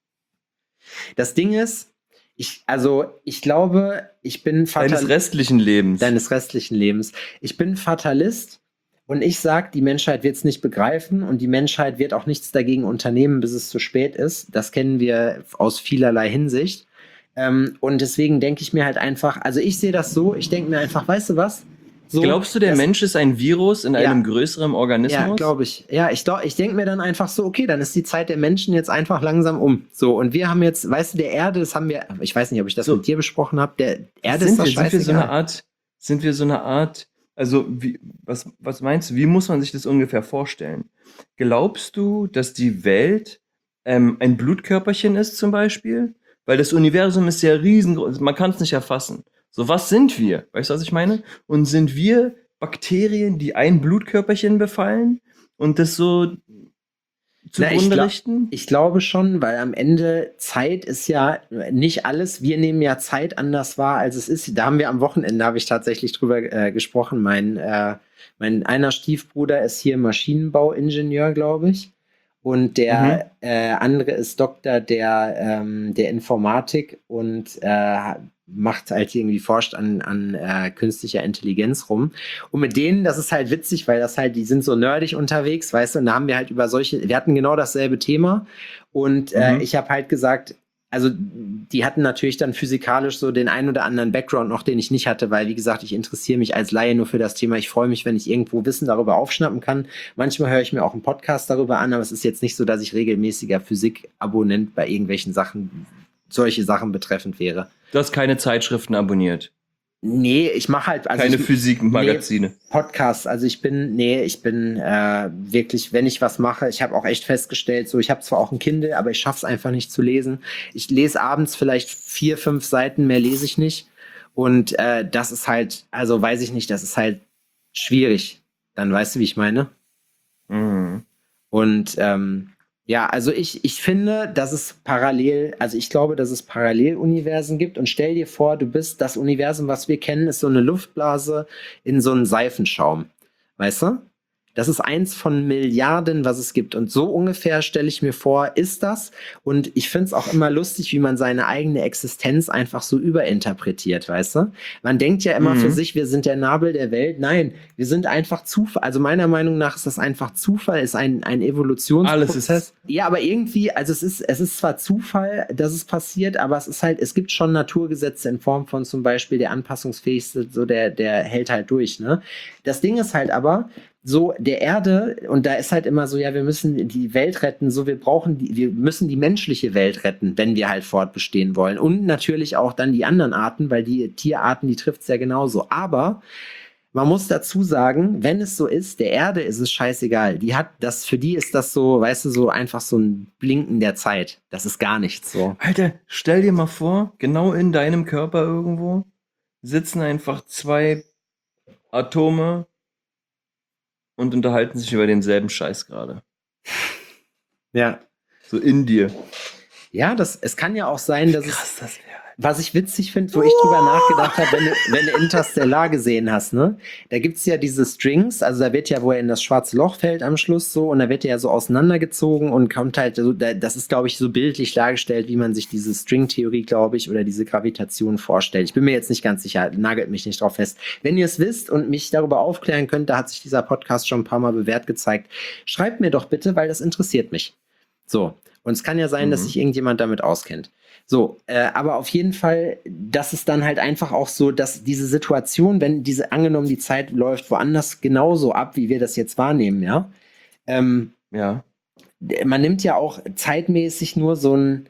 Das Ding ist, ich, also ich glaube, ich bin Deines Fatal restlichen Lebens. deines restlichen Lebens. Ich bin Fatalist und ich sag, die Menschheit wird es nicht begreifen und die Menschheit wird auch nichts dagegen unternehmen, bis es zu spät ist. Das kennen wir aus vielerlei Hinsicht. Ähm, und deswegen denke ich mir halt einfach, also ich sehe das so, ich denke mir einfach, weißt du was? So, Glaubst du, der das- Mensch ist ein Virus in Ja. einem größeren Organismus? Ja, glaube ich. Ja, ich, glaub- ich denke mir dann einfach so, okay, dann ist die Zeit der Menschen jetzt einfach langsam um. So, und wir haben jetzt, weißt du, der Erde, das haben wir, ich weiß nicht, ob ich das So. mit dir besprochen habe, der Erde sind ist das wir, sind wir so eine scheißegal. Art, sind wir so eine Art, also wie, was, was meinst du, wie muss man sich das ungefähr vorstellen? Glaubst du, dass die Welt ähm, ein Blutkörperchen ist zum Beispiel? Weil das Universum ist ja riesengroß, man kann es nicht erfassen. So, was sind wir? Weißt du, was ich meine? Und sind wir Bakterien, die ein Blutkörperchen befallen und das so Na, ich zugrunde glaub- richten? Ich glaube schon, weil am Ende Zeit ist ja nicht alles. Wir nehmen ja Zeit anders wahr, als es ist. Da haben wir am Wochenende, habe ich tatsächlich drüber äh, gesprochen. Mein, äh, mein einer Stiefbruder ist hier Maschinenbauingenieur, glaube ich. Und der äh, andere ist Doktor der, ähm, der Informatik und äh, macht halt irgendwie, forscht an, an äh, künstlicher Intelligenz rum. Und mit denen, das ist halt witzig, weil das halt, die sind so nerdig unterwegs, weißt du, und da haben wir halt über solche, wir hatten genau dasselbe Thema. Und äh, Mhm. ich habe halt gesagt, also die hatten natürlich dann physikalisch so den ein oder anderen Background noch, den ich nicht hatte, weil, wie gesagt, ich interessiere mich als Laie nur für das Thema. Ich freue mich, wenn ich irgendwo Wissen darüber aufschnappen kann. Manchmal höre ich mir auch einen Podcast darüber an, aber es ist jetzt nicht so, dass ich regelmäßiger Physik-Abonnent bei irgendwelchen Sachen, solche Sachen betreffend wäre. Du hast keine Zeitschriften abonniert, Nee, ich mache halt... Also keine ich, Physikmagazine. Podcasts, also ich bin, nee, ich bin äh, wirklich, wenn ich was mache, ich habe auch echt festgestellt, so ich habe zwar auch ein Kindle, aber ich schaff's einfach nicht zu lesen. Ich lese abends vielleicht vier, fünf Seiten, mehr lese ich nicht. Und äh, das ist halt, also weiß ich nicht, das ist halt schwierig. Dann weißt du, wie ich meine. Mhm. Und ähm, Ja, also ich, ich finde, dass es parallel, also ich glaube, dass es Paralleluniversen gibt und stell dir vor, du bist, das Universum, was wir kennen, ist so eine Luftblase in so einem Seifenschaum. Weißt du? Das ist eins von Milliarden, was es gibt. Und so ungefähr stelle ich mir vor, ist das. Und ich finde es auch immer lustig, wie man seine eigene Existenz einfach so überinterpretiert, weißt du? Man denkt ja immer Mhm. für sich, wir sind der Nabel der Welt. Nein, wir sind einfach Zufall. Also meiner Meinung nach ist das einfach Zufall, ist ein, ein Evolutionsprozess. Alles ist- Ja, aber irgendwie, also es ist, es ist zwar Zufall, dass es passiert, aber es ist halt, es gibt schon Naturgesetze in Form von zum Beispiel der anpassungsfähigste, so der, der hält halt durch, ne? Das Ding ist halt aber, so der Erde, und da ist halt immer so, ja, wir müssen die Welt retten, so wir brauchen die, wir müssen die menschliche Welt retten, wenn wir halt fortbestehen wollen. Und natürlich auch dann die anderen Arten, weil die Tierarten, die trifft es ja genauso. Aber man muss dazu sagen, wenn es so ist, der Erde ist es scheißegal. Die hat das, für die ist das so, weißt du, so einfach so ein Blinken der Zeit. Das ist gar nichts so. Alter, stell dir mal vor, genau in deinem Körper irgendwo sitzen einfach zwei Atome und unterhalten sich über denselben Scheiß gerade. Ja. So in dir. Ja, das, es kann ja auch sein, dass es, Krass, das wäre. was ich witzig finde, wo ich drüber nachgedacht habe, wenn du, wenn du Interstellar gesehen hast, ne? Da gibt's ja diese Strings, also da wird ja, wo er in das schwarze Loch fällt am Schluss so, und da wird er ja so auseinandergezogen und kommt halt so, da, das ist, glaube ich, so bildlich dargestellt, wie man sich diese String-Theorie, glaube ich, oder diese Gravitation vorstellt. Ich bin mir jetzt nicht ganz sicher, nagelt mich nicht drauf fest. Wenn ihr es wisst und mich darüber aufklären könnt, da hat sich dieser Podcast schon ein paar Mal bewährt gezeigt, schreibt mir doch bitte, weil das interessiert mich. So. Und es kann ja sein, Mhm. dass sich irgendjemand damit auskennt. So, äh, aber auf jeden Fall, dass es dann halt einfach auch so, dass diese Situation, wenn diese, angenommen, die Zeit läuft woanders genauso ab, wie wir das jetzt wahrnehmen, ja, ähm, Ja. man nimmt ja auch zeitmäßig nur so ein,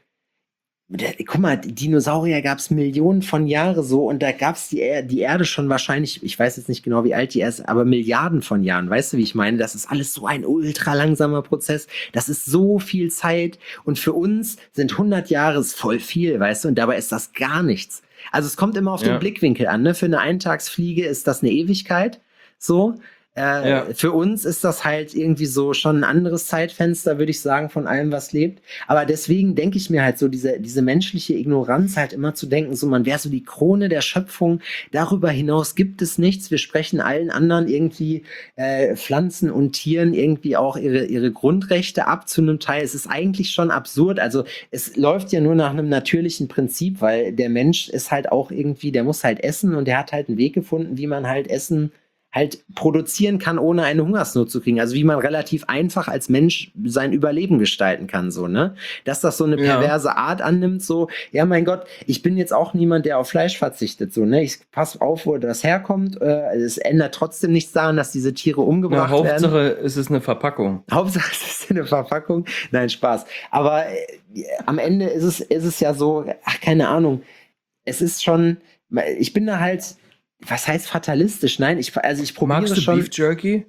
der, guck mal, die Dinosaurier gab es Millionen von Jahren so und da gab es die, Er- die Erde schon wahrscheinlich, ich weiß jetzt nicht genau, wie alt die ist, aber Milliarden von Jahren. Weißt du, wie ich meine? Das ist alles so ein ultra langsamer Prozess. Das ist so viel Zeit und für uns sind hundert Jahre ist voll viel, weißt du, und dabei ist das gar nichts. Also es kommt immer auf Ja. den Blickwinkel an, ne? Für eine Eintagsfliege ist das eine Ewigkeit, so. Äh, Ja. Für uns ist das halt irgendwie so schon ein anderes Zeitfenster, würde ich sagen, von allem, was lebt. Aber deswegen denke ich mir halt so, diese, diese menschliche Ignoranz halt immer zu denken, so man wäre so die Krone der Schöpfung. Darüber hinaus gibt es nichts. Wir sprechen allen anderen irgendwie äh, Pflanzen und Tieren irgendwie auch ihre, ihre Grundrechte ab zu einem Teil. Es ist eigentlich schon absurd. Also es läuft ja nur nach einem natürlichen Prinzip, weil der Mensch ist halt auch irgendwie, der muss halt essen und der hat halt einen Weg gefunden, wie man halt Essen halt produzieren kann, ohne eine Hungersnot zu kriegen. Also wie man relativ einfach als Mensch sein Überleben gestalten kann, so, ne? Dass das so eine Ja. perverse Art annimmt, so, ja, mein Gott, ich bin jetzt auch niemand, der auf Fleisch verzichtet, so, ne? Ich pass auf, wo das herkommt. Äh, es ändert trotzdem nichts daran, dass diese Tiere Na, umgebracht werden. Hauptsache, es ist eine Verpackung. Hauptsache es ist eine Verpackung. Nein, Spaß. Aber äh, am Ende ist es, ist es ja so, ach, keine Ahnung. Es ist schon, ich bin da halt, was heißt fatalistisch? Nein, ich, also ich probiere Magst du schon. Beef Jerky?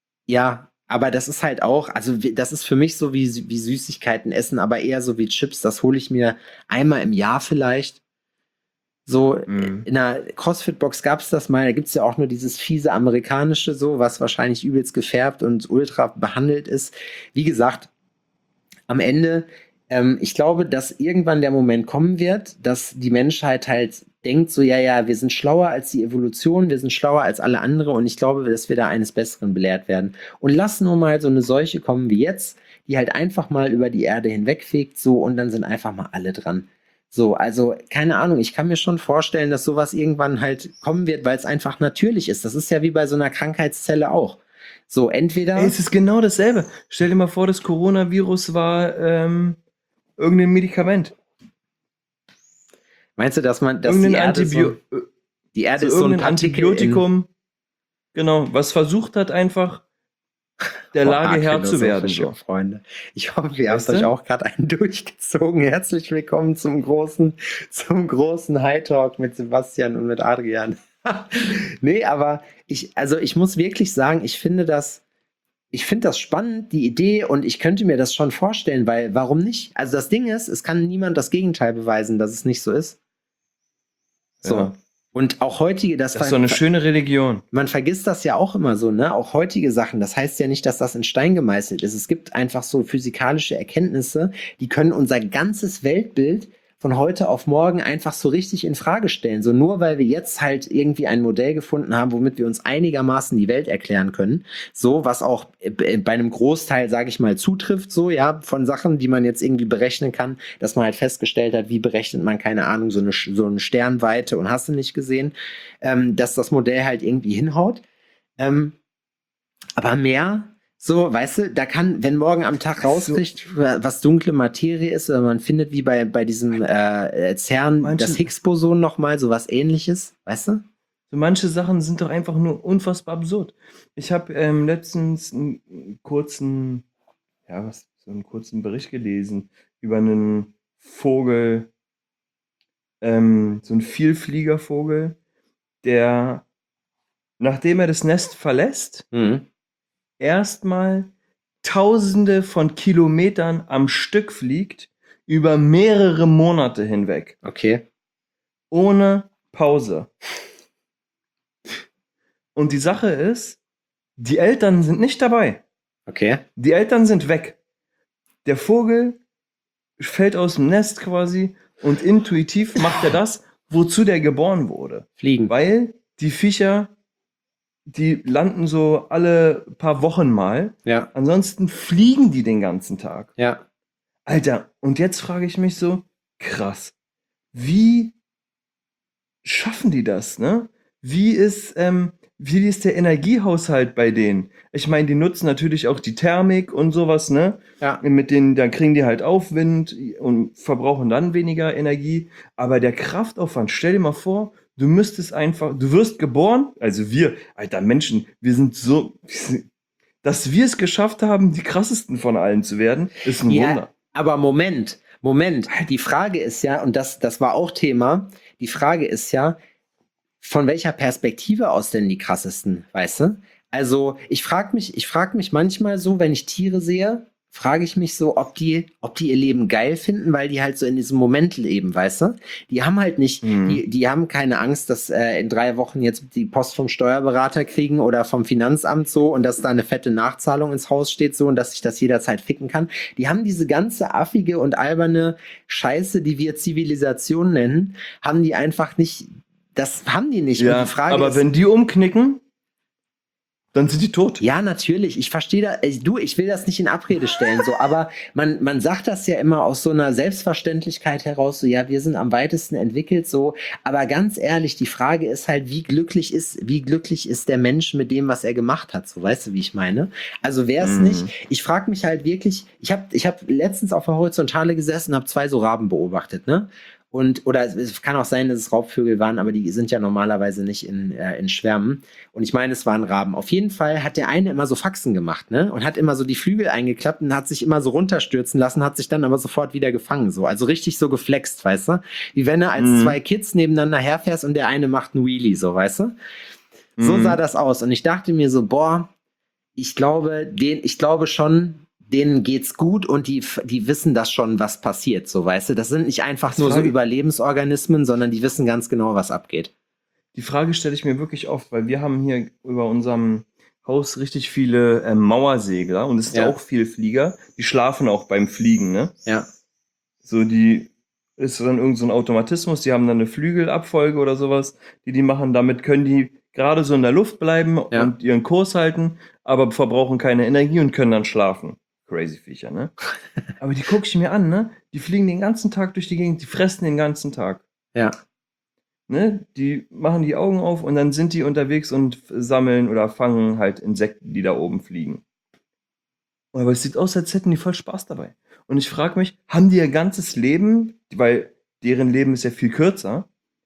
Ja, aber das ist halt auch, also wie- das ist für mich so wie, wie Süßigkeiten essen, aber eher so wie Chips. Das hole ich mir einmal im Jahr vielleicht. So, Mhm. in einer CrossFit-Box gab es das mal, da gibt es ja auch nur dieses fiese amerikanische, so, was wahrscheinlich übelst gefärbt und ultra behandelt ist. Wie gesagt, am Ende, ähm, ich glaube, dass irgendwann der Moment kommen wird, dass die Menschheit halt denkt, so, ja, ja, wir sind schlauer als die Evolution, wir sind schlauer als alle andere und ich glaube, dass wir da eines Besseren belehrt werden. Und lass nur mal so eine Seuche kommen wie jetzt, die halt einfach mal über die Erde hinwegfegt, so, und dann sind einfach mal alle dran. So, also, keine Ahnung, ich kann mir schon vorstellen, dass sowas irgendwann halt kommen wird, weil es einfach natürlich ist. Das ist ja wie bei so einer Krankheitszelle auch. So, entweder. Ey, es ist genau dasselbe. Stell dir mal vor, das Coronavirus war ähm, irgendein Medikament. Meinst du, dass man, dass die Irgendein Erde, Antibio so, die Erde also ist so ein irgendein Partikel in, Antibiotikum. Genau, was versucht hat, einfach der Lage Herr zu werden. philosophische So. Freunde. Ich hoffe, ihr habt Weißt euch du? auch gerade einen durchgezogen. Herzlich willkommen zum großen, zum großen High Talk mit Sebastian und mit Adrian. Nee, aber ich, also ich muss wirklich sagen, ich finde das, ich finde das spannend, die Idee, und ich könnte mir das schon vorstellen, weil warum nicht? Also das Ding ist, es kann niemand das Gegenteil beweisen, dass es nicht so ist. So. Ja. Und auch heutige, das, Das ist so eine schöne Religion. man vergisst das ja auch immer so, ne? Auch heutige Sachen, das heißt ja nicht, dass das in Stein gemeißelt ist. Es gibt einfach so physikalische Erkenntnisse, die können unser ganzes Weltbild von heute auf morgen einfach so richtig in Frage stellen. So nur weil wir jetzt halt irgendwie ein Modell gefunden haben, womit wir uns einigermaßen die Welt erklären können. So, was auch bei einem Großteil, sage ich mal, zutrifft, so, ja, von Sachen, die man jetzt irgendwie berechnen kann, dass man halt festgestellt hat, wie berechnet man, keine Ahnung, so eine, so eine Sternweite und hast du nicht gesehen, ähm, dass das Modell halt irgendwie hinhaut. Ähm, aber mehr, so, weißt du, da kann, wenn morgen am Tag rauskriegt, was dunkle Materie ist, oder man findet wie bei, bei diesem äh, CERN Manche- das Higgs-Boson nochmal, so was ähnliches, weißt du? So manche Sachen sind doch einfach nur unfassbar absurd. Ich habe ähm, letztens einen kurzen, ja, was, so einen kurzen Bericht gelesen über einen Vogel, ähm, so einen Vielfliegervogel, der, nachdem er das Nest verlässt, Mhm. erstmal Tausende von Kilometern am Stück fliegt, über mehrere Monate hinweg, Okay. ohne Pause. Und die Sache ist, die Eltern sind nicht dabei. Okay. Die Eltern sind weg. Der Vogel fällt aus dem Nest quasi und intuitiv macht er das, wozu der geboren wurde. Fliegen. Weil die Viecher, die landen so alle paar Wochen mal. Ja. Ansonsten fliegen die den ganzen Tag. Ja. Alter, und jetzt frage ich mich so, krass, wie schaffen die das, ne? Wie ist, ähm, wie ist der Energiehaushalt bei denen? Ich meine, die nutzen natürlich auch die Thermik und sowas, ne? Ja. Mit denen, dann kriegen die halt Aufwind und verbrauchen dann weniger Energie. Aber der Kraftaufwand, stell dir mal vor, du müsstest einfach, du wirst geboren, also wir, alter Menschen, wir sind so, dass wir es geschafft haben, die krassesten von allen zu werden, ist ein Ja, Wunder. aber Moment, Moment. Die Frage ist ja, und das, das war auch Thema, die Frage ist ja, von welcher Perspektive aus denn die krassesten, weißt du? Also ich frage mich, ich frage mich manchmal so, wenn ich Tiere sehe, frage ich mich so, ob die, ob die ihr Leben geil finden, weil die halt so in diesem Moment leben, weißt du? Die haben halt nicht, Mhm. die, die haben keine Angst, dass äh, in drei Wochen jetzt die Post vom Steuerberater kriegen oder vom Finanzamt so und dass da eine fette Nachzahlung ins Haus steht so und dass ich das jederzeit ficken kann. Die haben diese ganze affige und alberne Scheiße, die wir Zivilisation nennen, haben die einfach nicht. Das haben die nicht. Ja, und die Frage aber ist, wenn die umknicken, dann sind die tot. ja, natürlich. Ich verstehe da, äh, du, ich will das nicht in Abrede stellen, so, aber man, man sagt das ja immer aus so einer Selbstverständlichkeit heraus, so, ja, wir sind am weitesten entwickelt, so, aber ganz ehrlich, die Frage ist halt, wie glücklich ist, wie glücklich ist der Mensch mit dem, was er gemacht hat, so, weißt du, wie ich meine? Also wäre es Mhm. nicht, ich frage mich halt wirklich, ich habe ich hab letztens auf der Horizontale gesessen und habe zwei so Raben beobachtet, ne? Und, oder es- es kann auch sein, dass es Raubvögel waren, aber die sind ja normalerweise nicht in, äh, in Schwärmen. Und ich meine, es waren Raben. Auf jeden Fall hat der eine immer so Faxen gemacht, ne? Und hat immer so die Flügel eingeklappt und hat sich immer so runterstürzen lassen, hat sich dann aber sofort wieder gefangen, so. Also richtig so geflext, weißt du? Wie wenn er als Mhm. zwei Kids nebeneinander herfährst und der eine macht einen Wheelie, so, weißt du? So Mhm. sah das aus. Und ich dachte mir so, boah, ich glaube, den, ich glaube schon, denen geht's gut und die, die wissen das schon, was passiert, so, weißt du? Das sind nicht einfach nur so Frage- Überlebensorganismen, sondern die wissen ganz genau, was abgeht. Die Frage stelle ich mir wirklich oft, weil wir haben hier über unserem Haus richtig viele ähm, Mauersegler und es sind Ja. auch viel Flieger. Die schlafen auch beim Fliegen, ne? Ja. So, die ist dann irgend so ein Automatismus, die haben dann eine Flügelabfolge oder sowas, die die machen. Damit können die gerade so in der Luft bleiben Ja. und ihren Kurs halten, aber verbrauchen keine Energie und können dann schlafen. Crazy Viecher, ne? Aber die gucke ich mir an, ne? Die fliegen den ganzen Tag durch die Gegend, die fressen den ganzen Tag. Ja. Ne? Die machen die Augen auf und dann sind die unterwegs und sammeln oder fangen halt Insekten, die da oben fliegen. Aber es sieht aus, als hätten die voll Spaß dabei. Und ich frage mich, haben die ihr ganzes Leben, weil deren Leben ist ja viel kürzer,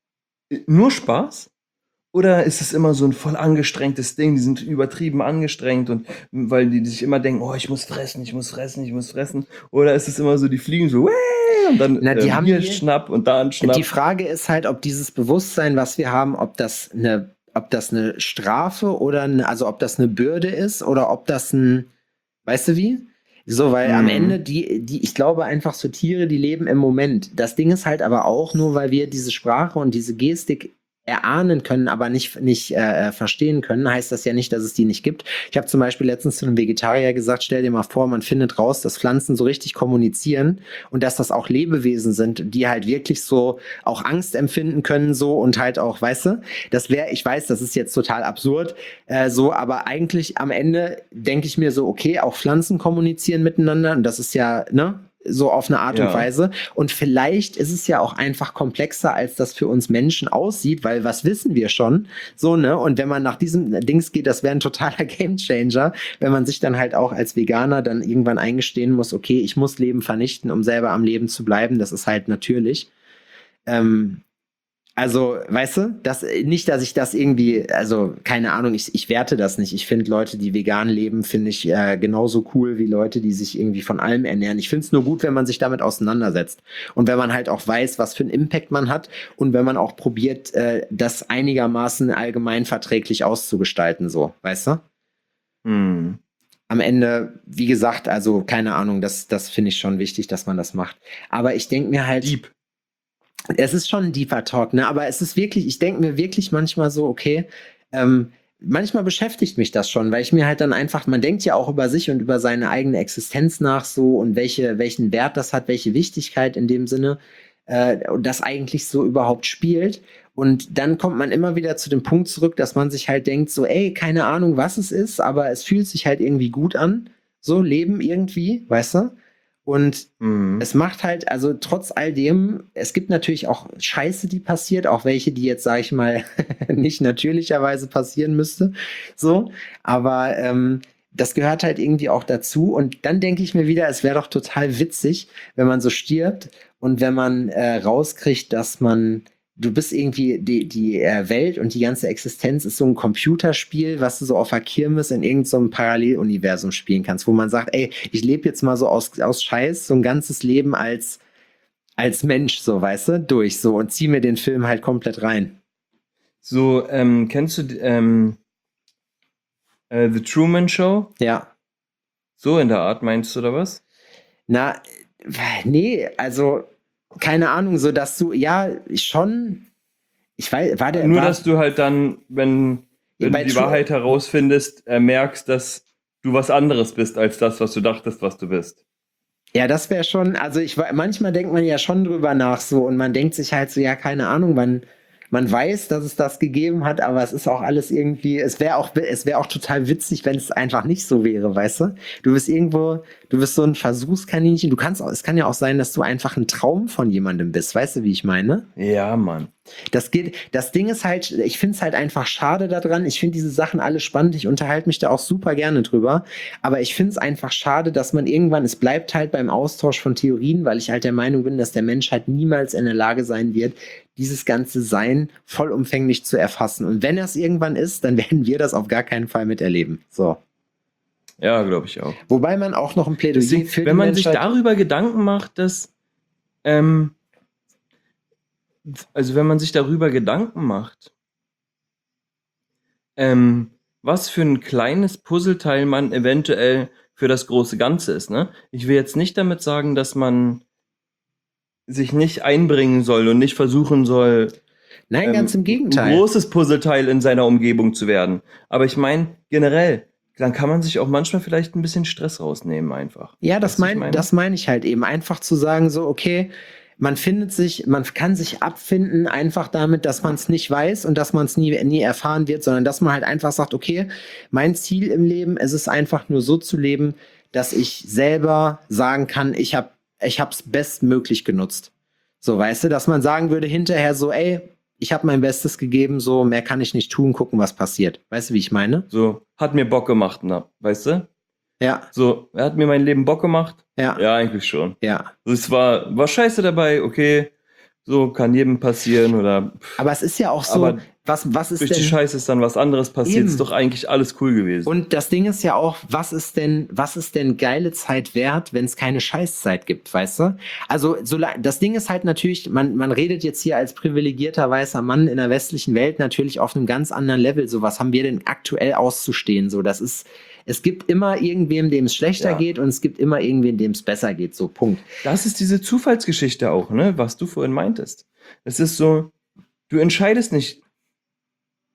nur Spaß? Oder ist es immer so ein voll angestrengtes Ding? Die sind übertrieben angestrengt und weil die sich immer denken, oh, ich muss fressen, ich muss fressen, ich muss fressen. Oder ist es immer so, die fliegen so, "Wäh", und dann Na, die ähm, haben hier die- Schnapp und da ein Schnapp. Die Frage ist halt, ob dieses Bewusstsein, was wir haben, ob das eine, ob das eine Strafe oder eine, also ob das eine Bürde ist oder ob das ein, weißt du wie? So, weil am Mhm. Ende die, die, ich glaube einfach so Tiere, die leben im Moment. Das Ding ist halt aber auch nur, weil wir diese Sprache und diese Gestik erahnen können, aber nicht, nicht äh, verstehen können, heißt das ja nicht, dass es die nicht gibt. Ich habe zum Beispiel letztens zu einem Vegetarier gesagt, stell dir mal vor, man findet raus, dass Pflanzen so richtig kommunizieren und dass das auch Lebewesen sind, die halt wirklich so auch Angst empfinden können so und halt auch, weißt du, das wäre, ich weiß, das ist jetzt total absurd, äh, so, aber eigentlich am Ende denke ich mir so, okay, auch Pflanzen kommunizieren miteinander und das ist ja, ne, so auf eine Art Ja. und Weise. Und vielleicht ist es ja auch einfach komplexer, als das für uns Menschen aussieht, weil was wissen wir schon? So, ne? Und wenn man nach diesem Dings geht, das wäre ein totaler Gamechanger, wenn man sich dann halt auch als Veganer dann irgendwann eingestehen muss, okay, ich muss Leben vernichten, um selber am Leben zu bleiben. Das ist halt natürlich. Ähm, Also, weißt du, das, nicht, dass ich das irgendwie, also, keine Ahnung, ich, ich werte das nicht. Ich finde Leute, die vegan leben, finde ich äh, genauso cool wie Leute, die sich irgendwie von allem ernähren. Ich finde es nur gut, wenn man sich damit auseinandersetzt. Und wenn man halt auch weiß, was für einen Impact man hat und wenn man auch probiert, äh, das einigermaßen allgemein verträglich auszugestalten, so, weißt du? Hm. Am Ende, wie gesagt, also, keine Ahnung, das, das finde ich schon wichtig, dass man das macht. Aber ich denke mir halt. Deep. Es ist schon ein deeper Talk, ne? Aber es ist wirklich, ich denke mir wirklich manchmal so, okay, ähm, manchmal beschäftigt mich das schon, weil ich mir halt dann einfach, man denkt ja auch über sich und über seine eigene Existenz nach so und welche, welchen Wert das hat, welche Wichtigkeit in dem Sinne äh, das eigentlich so überhaupt spielt. Und dann kommt man immer wieder zu dem Punkt zurück, dass man sich halt denkt, so, ey, keine Ahnung, was es ist, aber es fühlt sich halt irgendwie gut an. So, Leben irgendwie, weißt du? Und Mhm. es macht halt, also trotz all dem, es gibt natürlich auch Scheiße, die passiert, auch welche, die jetzt, sage ich mal, nicht natürlicherweise passieren müsste. So, aber ähm, das gehört halt irgendwie auch dazu. Und dann denke ich mir wieder, es wäre doch total witzig, wenn man so stirbt und wenn man äh, rauskriegt, dass man du bist irgendwie, die, die äh, Welt und die ganze Existenz ist so ein Computerspiel, was du so auf der Kirmes in irgendeinem so Paralleluniversum spielen kannst, wo man sagt, ey, ich lebe jetzt mal so aus, aus Scheiß so ein ganzes Leben als, als Mensch, so, weißt du, durch, so, und zieh mir den Film halt komplett rein. So, ähm, kennst du ähm, äh, The Truman Show? Ja. So in der Art, meinst du, oder was? Na, nee, also, keine Ahnung, so dass du, ja, schon, ich weiß, war der. Nur, war, dass du halt dann, wenn, wenn Bei du die Tru- Wahrheit herausfindest, äh, merkst, dass du was anderes bist, als das, was du dachtest, was du bist. Ja, das wäre schon, also ich wa- manchmal denkt man ja schon drüber nach so und man denkt sich halt so, ja, keine Ahnung, man, man weiß, dass es das gegeben hat, aber es ist auch alles irgendwie, es wäre auch, es wäre auch total witzig, wenn es einfach nicht so wäre, weißt du? Du bist irgendwo, du bist so ein Versuchskaninchen, du kannst auch, es kann ja auch sein, dass du einfach ein Traum von jemandem bist, weißt du, wie ich meine? Ja, Mann. Das geht, das Ding ist halt, ich finde es halt einfach schade daran. Ich finde diese Sachen alle spannend. Ich unterhalte mich da auch super gerne drüber. Aber ich finde es einfach schade, dass man irgendwann, es bleibt halt beim Austausch von Theorien, weil ich halt der Meinung bin, dass der Mensch halt niemals in der Lage sein wird, dieses ganze Sein vollumfänglich zu erfassen. Und wenn er es irgendwann ist, dann werden wir das auf gar keinen Fall miterleben. So. Ja, glaube ich auch. Wobei man auch noch ein Plädoyer Deswegen, für die wenn man sich Menschheit- darüber Gedanken macht, dass, ähm, also wenn man sich darüber Gedanken macht, ähm, was für ein kleines Puzzleteil man eventuell für das große Ganze ist, ne? Ich will jetzt nicht damit sagen, dass man sich nicht einbringen soll und nicht versuchen soll, Nein, ähm, ganz im ein Gegenteil. großes Puzzleteil in seiner Umgebung zu werden. Aber ich meine, generell, dann kann man sich auch manchmal vielleicht ein bisschen Stress rausnehmen einfach. Ja, das Weißt du, was ich meine das meine ich halt eben. Einfach zu sagen, so, okay, man findet sich, man kann sich abfinden, einfach damit, dass man es nicht weiß und dass man es nie, nie erfahren wird, sondern dass man halt einfach sagt, okay, mein Ziel im Leben ist es einfach nur so zu leben, dass ich selber sagen kann, ich habe ich hab's bestmöglich genutzt. So, weißt du, dass man sagen würde hinterher so, ey, ich habe mein Bestes gegeben, so, mehr kann ich nicht tun, gucken, was passiert. Weißt du, wie ich meine? So, hat mir Bock gemacht, na, weißt du? Ja, So, er hat mir mein Leben Bock gemacht? ja, Ja, eigentlich schon. ja. Also es war, war scheiße dabei, okay, so kann jedem passieren oder pff, Aber es ist ja auch so, Aber was, was ist durch denn... die Scheiße ist dann was anderes passiert, Eben. ist doch eigentlich alles cool gewesen. Und das Ding ist ja auch, was ist denn, was ist denn geile Zeit wert, wenn es keine Scheißzeit gibt, weißt du? Also so, das Ding ist halt natürlich, man, man redet jetzt hier als privilegierter weißer Mann in der westlichen Welt natürlich auf einem ganz anderen Level. So, was haben wir denn aktuell auszustehen? So, das ist, es gibt immer irgendwem, dem es schlechter Ja. geht und es gibt immer irgendwen, dem es besser geht. So, Punkt. Das ist diese Zufallsgeschichte auch, ne, was du vorhin meintest. Es ist so, du entscheidest nicht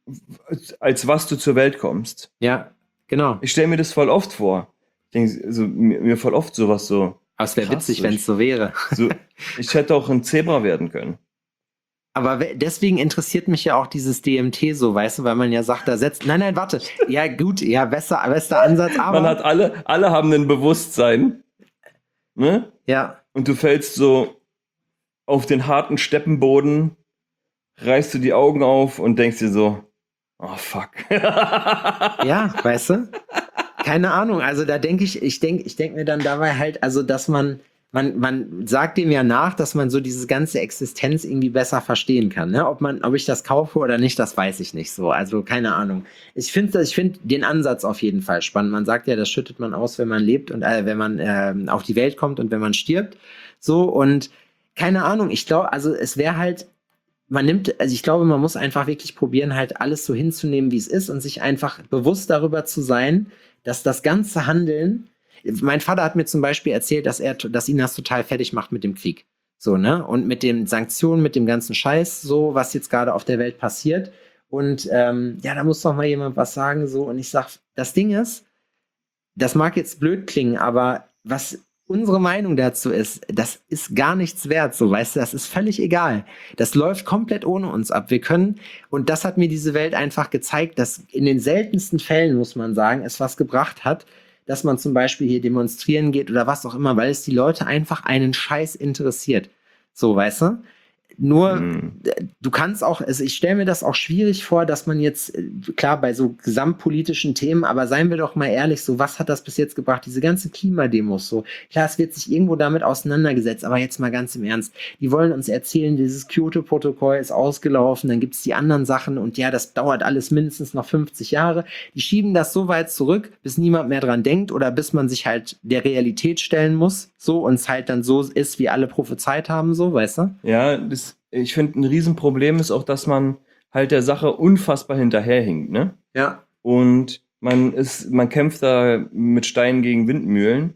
als was du zur Welt kommst. Ja, genau. Ich stelle mir das voll oft vor. Ich denke, also, mir, mir voll oft sowas so. Aber es wäre krass, witzig, so wenn ich- es so wäre. So, ich hätte auch ein Zebra werden können. Aber we- deswegen interessiert mich ja auch dieses D M T so, weißt du, weil man ja sagt, da setzt. Nein, nein, warte. Ja, gut, ja, bester, bester Ansatz, aber. Man hat alle, alle haben ein Bewusstsein. Ne? ja, Und du fällst so auf den harten Steppenboden, reißt du die Augen auf und denkst dir so, oh fuck. ja, weißt du? Keine Ahnung. Also da denke ich, ich denke, ich denke mir dann dabei halt, also dass man. Man, man sagt dem ja nach, dass man so diese ganze Existenz irgendwie besser verstehen kann. Ne? Ob man, ob ich das kaufe oder nicht, das weiß ich nicht so. Also keine Ahnung. Ich finde, ich finde den Ansatz auf jeden Fall spannend. Man sagt ja, das schüttet man aus, wenn man lebt und äh, wenn man äh, auf die Welt kommt und wenn man stirbt. So und keine Ahnung. Ich glaube, also es wäre halt, man nimmt, also ich glaube, man muss einfach wirklich probieren, halt alles so hinzunehmen, wie es ist und sich einfach bewusst darüber zu sein, dass das ganze Handeln. Mein Vater hat mir zum Beispiel erzählt, dass er, dass ihn das total fertig macht mit dem Krieg. So, ne? Und mit den Sanktionen, mit dem ganzen Scheiß, so, was jetzt gerade auf der Welt passiert. Und ähm, ja, da muss doch mal jemand was sagen, so. Und ich sag, das Ding ist, das mag jetzt blöd klingen, aber was unsere Meinung dazu ist, das ist gar nichts wert, so, weißt du, das ist völlig egal. Das läuft komplett ohne uns ab. Wir können, und das hat mir diese Welt einfach gezeigt, dass in den seltensten Fällen, muss man sagen, es was gebracht hat, dass man zum Beispiel hier demonstrieren geht oder was auch immer, weil es die Leute einfach einen Scheiß interessiert. So, weißt du? Nur, Mhm. du kannst auch, also ich stelle mir das auch schwierig vor, dass man jetzt, äh, klar, bei so gesamtpolitischen Themen, aber seien wir doch mal ehrlich, so, was hat das bis jetzt gebracht? Diese ganzen Klimademos, so, klar, es wird sich irgendwo damit auseinandergesetzt, aber jetzt mal ganz im Ernst, die wollen uns erzählen, dieses Kyoto-Protokoll ist ausgelaufen, dann gibt es die anderen Sachen und ja, das dauert alles mindestens noch fünfzig Jahre. Die schieben das so weit zurück, bis niemand mehr dran denkt oder bis man sich halt der Realität stellen muss, so, und es halt dann so ist, wie alle prophezeit haben, so, weißt du? Ja, das, ich finde, ein Riesenproblem ist auch, dass man halt der Sache unfassbar hinterherhinkt, ne? Ja. Und man ist, man kämpft da mit Steinen gegen Windmühlen.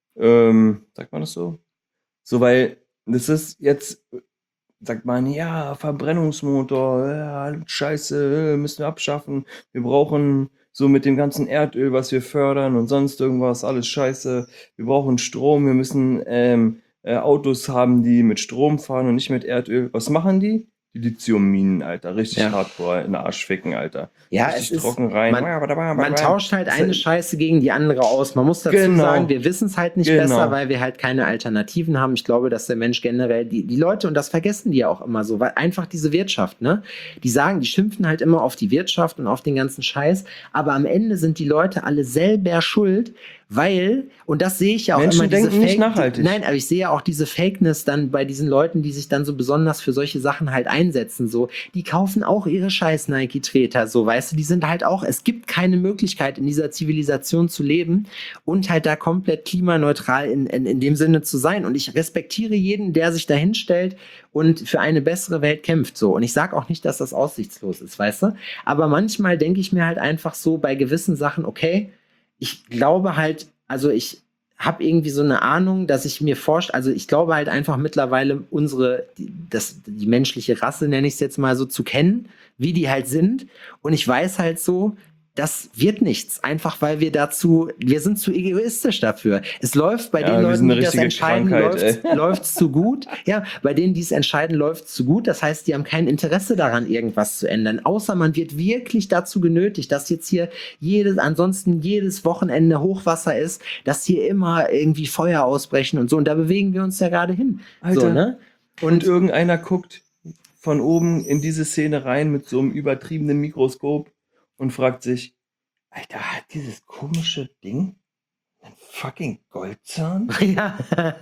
Ähm, sagt man das so? So, weil das ist jetzt, sagt man, ja, Verbrennungsmotor, ja, Scheiße, müssen wir abschaffen. Wir brauchen so mit dem ganzen Erdöl, was wir fördern und sonst irgendwas, alles Scheiße. Wir brauchen Strom, wir müssen ähm, äh, Autos haben, die mit Strom fahren und nicht mit Erdöl. Was machen die? Die Lithiumminen, Alter. Richtig Ja. hardcore in den Arsch ficken, Alter. Ja, Richtig es ist, trocken rein. man, man tauscht halt eine Scheiße gegen die andere aus. Man muss dazu Genau. sagen, wir wissen es halt nicht Genau. besser, weil wir halt keine Alternativen haben. Ich glaube, dass der Mensch generell, die, die Leute, und das vergessen die ja auch immer so, weil einfach diese Wirtschaft, ne? Die sagen, die schimpfen halt immer auf die Wirtschaft und auf den ganzen Scheiß, aber am Ende sind die Leute alle selber schuld, weil, und das sehe ich ja auch Menschen immer, diese denken nicht Fake, nachhaltig. Nein, aber ich sehe ja auch diese Fakeness dann bei diesen Leuten, die sich dann so besonders für solche Sachen halt einsetzen, so. Die kaufen auch ihre scheiß Nike-Treter, so, weißt du, die sind halt auch, es gibt keine Möglichkeit, in dieser Zivilisation zu leben und halt da komplett klimaneutral in, in, in dem Sinne zu sein. Und ich respektiere jeden, der sich da hinstellt und für eine bessere Welt kämpft, so. Und ich sage auch nicht, dass das aussichtslos ist, weißt du. Aber manchmal denke ich mir halt einfach so bei gewissen Sachen, okay, ich glaube halt, also ich habe irgendwie so eine Ahnung, dass ich mir vorstelle, also ich glaube halt einfach mittlerweile unsere, die, das, die menschliche Rasse, nenne ich es jetzt mal so, zu kennen, wie die halt sind. Und ich weiß halt so, das wird nichts, einfach weil wir dazu, wir sind zu egoistisch dafür. Es läuft bei Ja, den wir Leuten, sind eine die das richtige entscheiden, Krankheit, läuft es zu gut. Ja, bei denen, die es entscheiden, läuft es zu gut. Das heißt, die haben kein Interesse daran, irgendwas zu ändern. Außer man wird wirklich dazu genötigt, dass jetzt hier jedes, ansonsten jedes Wochenende Hochwasser ist, dass hier immer irgendwie Feuer ausbrechen und so. Und da bewegen wir uns ja gerade hin. Alter. So, ne? Und Und irgendeiner guckt von oben in diese Szene rein mit so einem übertriebenen Mikroskop und fragt sich, Alter, hat dieses komische Ding einen fucking Goldzahn? ja,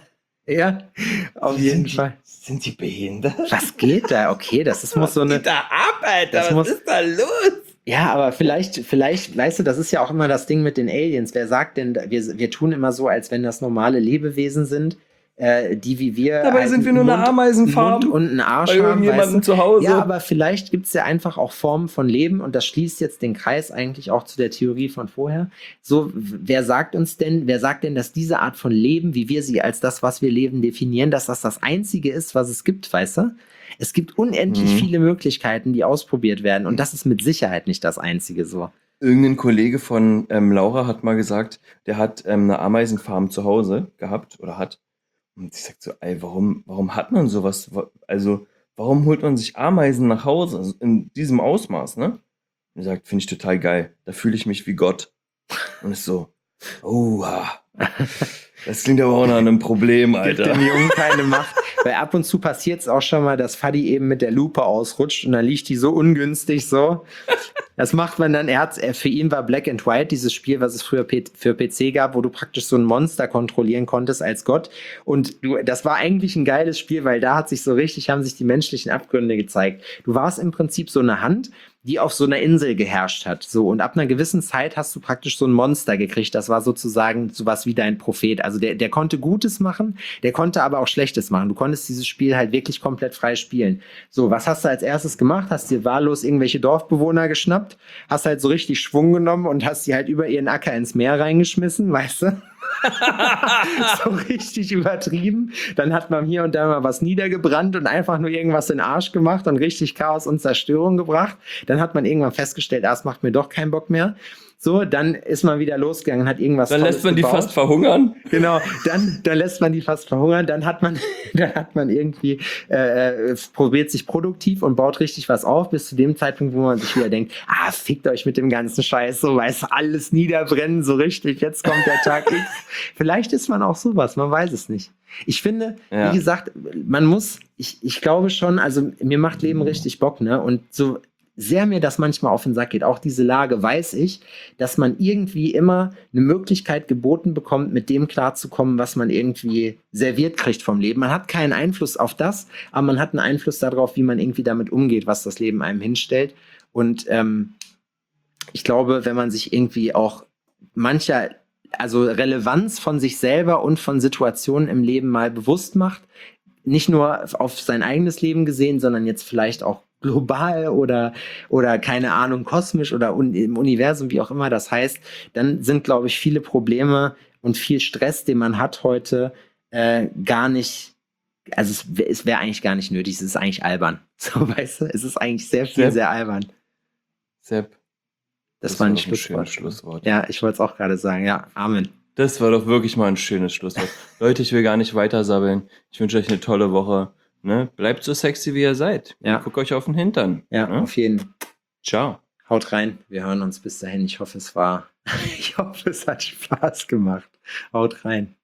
ja, auf jeden Sind die- Fall. Sind die behindert? Was geht da? Okay, das ist, muss so eine. Geht da ab, Alter? das Was muss- ist da los? Ja, aber vielleicht, vielleicht, weißt du, das ist ja auch immer das Ding mit den Aliens. Wer sagt denn, wir, wir tun immer so, als wenn das normale Lebewesen sind. äh, die wie wir. Dabei halt sind wir nur eine Mund- Ameisenfarm. Mund und einen Arsch Bei haben. irgendjemandem weißt du? zu Hause. Ja, aber vielleicht gibt es ja einfach auch Formen von Leben und das schließt jetzt den Kreis eigentlich auch zu der Theorie von vorher. So, w- wer sagt uns denn, wer sagt denn, dass diese Art von Leben, wie wir sie als das, was wir leben, definieren, dass das das Einzige ist, was es gibt, weißt du? Es gibt unendlich Mhm. viele Möglichkeiten, die ausprobiert werden und das ist mit Sicherheit nicht das Einzige so. Irgendein Kollege von ähm, Laura hat mal gesagt, der hat ähm, eine Ameisenfarm zu Hause gehabt oder hat. Und ich sag so, ey, warum, warum hat man sowas? Wa- Also, warum holt man sich Ameisen nach Hause? Also in diesem Ausmaß, ne? Und er sagt, finde ich total geil. Da fühle ich mich wie Gott. Und ist so, oh, das klingt aber auch nach einem Problem, Gibt Alter. dem Jungen keine Macht. Weil ab und zu passiert es auch schon mal, dass Fadi eben mit der Lupe ausrutscht und dann liegt die so ungünstig so. Das macht man dann, er hat, er, für ihn war Black and White dieses Spiel, was es früher P- für P C gab, wo du praktisch so ein Monster kontrollieren konntest als Gott. Und du, das war eigentlich ein geiles Spiel, weil da hat sich so richtig, haben sich die menschlichen Abgründe gezeigt. Du warst im Prinzip so eine Hand, die auf so einer Insel geherrscht hat. So, und ab einer gewissen Zeit hast du praktisch so ein Monster gekriegt. Das war sozusagen sowas wie dein Prophet. Also der, der konnte Gutes machen, der konnte aber auch Schlechtes machen. Du konntest dieses Spiel halt wirklich komplett frei spielen. So, was hast du als erstes gemacht? Hast dir wahllos irgendwelche Dorfbewohner geschnappt, hast halt so richtig Schwung genommen und hast die halt über ihren Acker ins Meer reingeschmissen, weißt du? So richtig übertrieben. Dann hat man hier und da mal was niedergebrannt und einfach nur irgendwas in den Arsch gemacht und richtig Chaos und Zerstörung gebracht. Dann hat man irgendwann festgestellt, ah, es macht mir doch keinen Bock mehr. So, dann ist man wieder losgegangen, hat irgendwas Dann Tolles lässt man die gebaut. fast verhungern. Genau, dann, dann lässt man die fast verhungern, dann hat man, dann hat man irgendwie äh, probiert sich produktiv und baut richtig was auf, bis zu dem Zeitpunkt, wo man sich wieder denkt, ah, fickt euch mit dem ganzen Scheiß, so weiß alles niederbrennen, so richtig, jetzt kommt der Tag X. Vielleicht ist man auch sowas, man weiß es nicht. Ich finde, Ja. wie gesagt, man muss, ich, ich glaube schon, also mir macht Leben richtig Bock, ne? Und so sehr mir das manchmal auf den Sack geht, auch diese Lage, weiß ich, dass man irgendwie immer eine Möglichkeit geboten bekommt, mit dem klarzukommen, was man irgendwie serviert kriegt vom Leben. Man hat keinen Einfluss auf das, aber man hat einen Einfluss darauf, wie man irgendwie damit umgeht, was das Leben einem hinstellt. Und ähm, ich glaube, wenn man sich irgendwie auch mancher, also Relevanz von sich selber und von Situationen im Leben mal bewusst macht, nicht nur auf sein eigenes Leben gesehen, sondern jetzt vielleicht auch global oder, oder keine Ahnung, kosmisch oder un im Universum, wie auch immer das heißt, dann sind, glaube ich, viele Probleme und viel Stress, den man hat heute, äh, gar nicht, also es, wär- es wäre eigentlich gar nicht nötig, es ist eigentlich albern. So, weißt du, es ist eigentlich sehr viel, Sepp. sehr albern. Sepp, Das, war ein doch schönes Schlusswort. Schlusswort. Ja, ich wollte es auch gerade sagen, ja, Amen. Das war doch wirklich mal ein schönes Schlusswort. Leute, ich will gar nicht weiter sabbeln. Ich wünsche euch eine tolle Woche. Ne? Bleibt so sexy, wie ihr seid. Ja. Guckt euch auf den Hintern. Ja, Ne? auf jeden. Ciao. Haut rein. Wir hören uns bis dahin. Ich hoffe, es war, ich hoffe, es hat Spaß gemacht. Haut rein.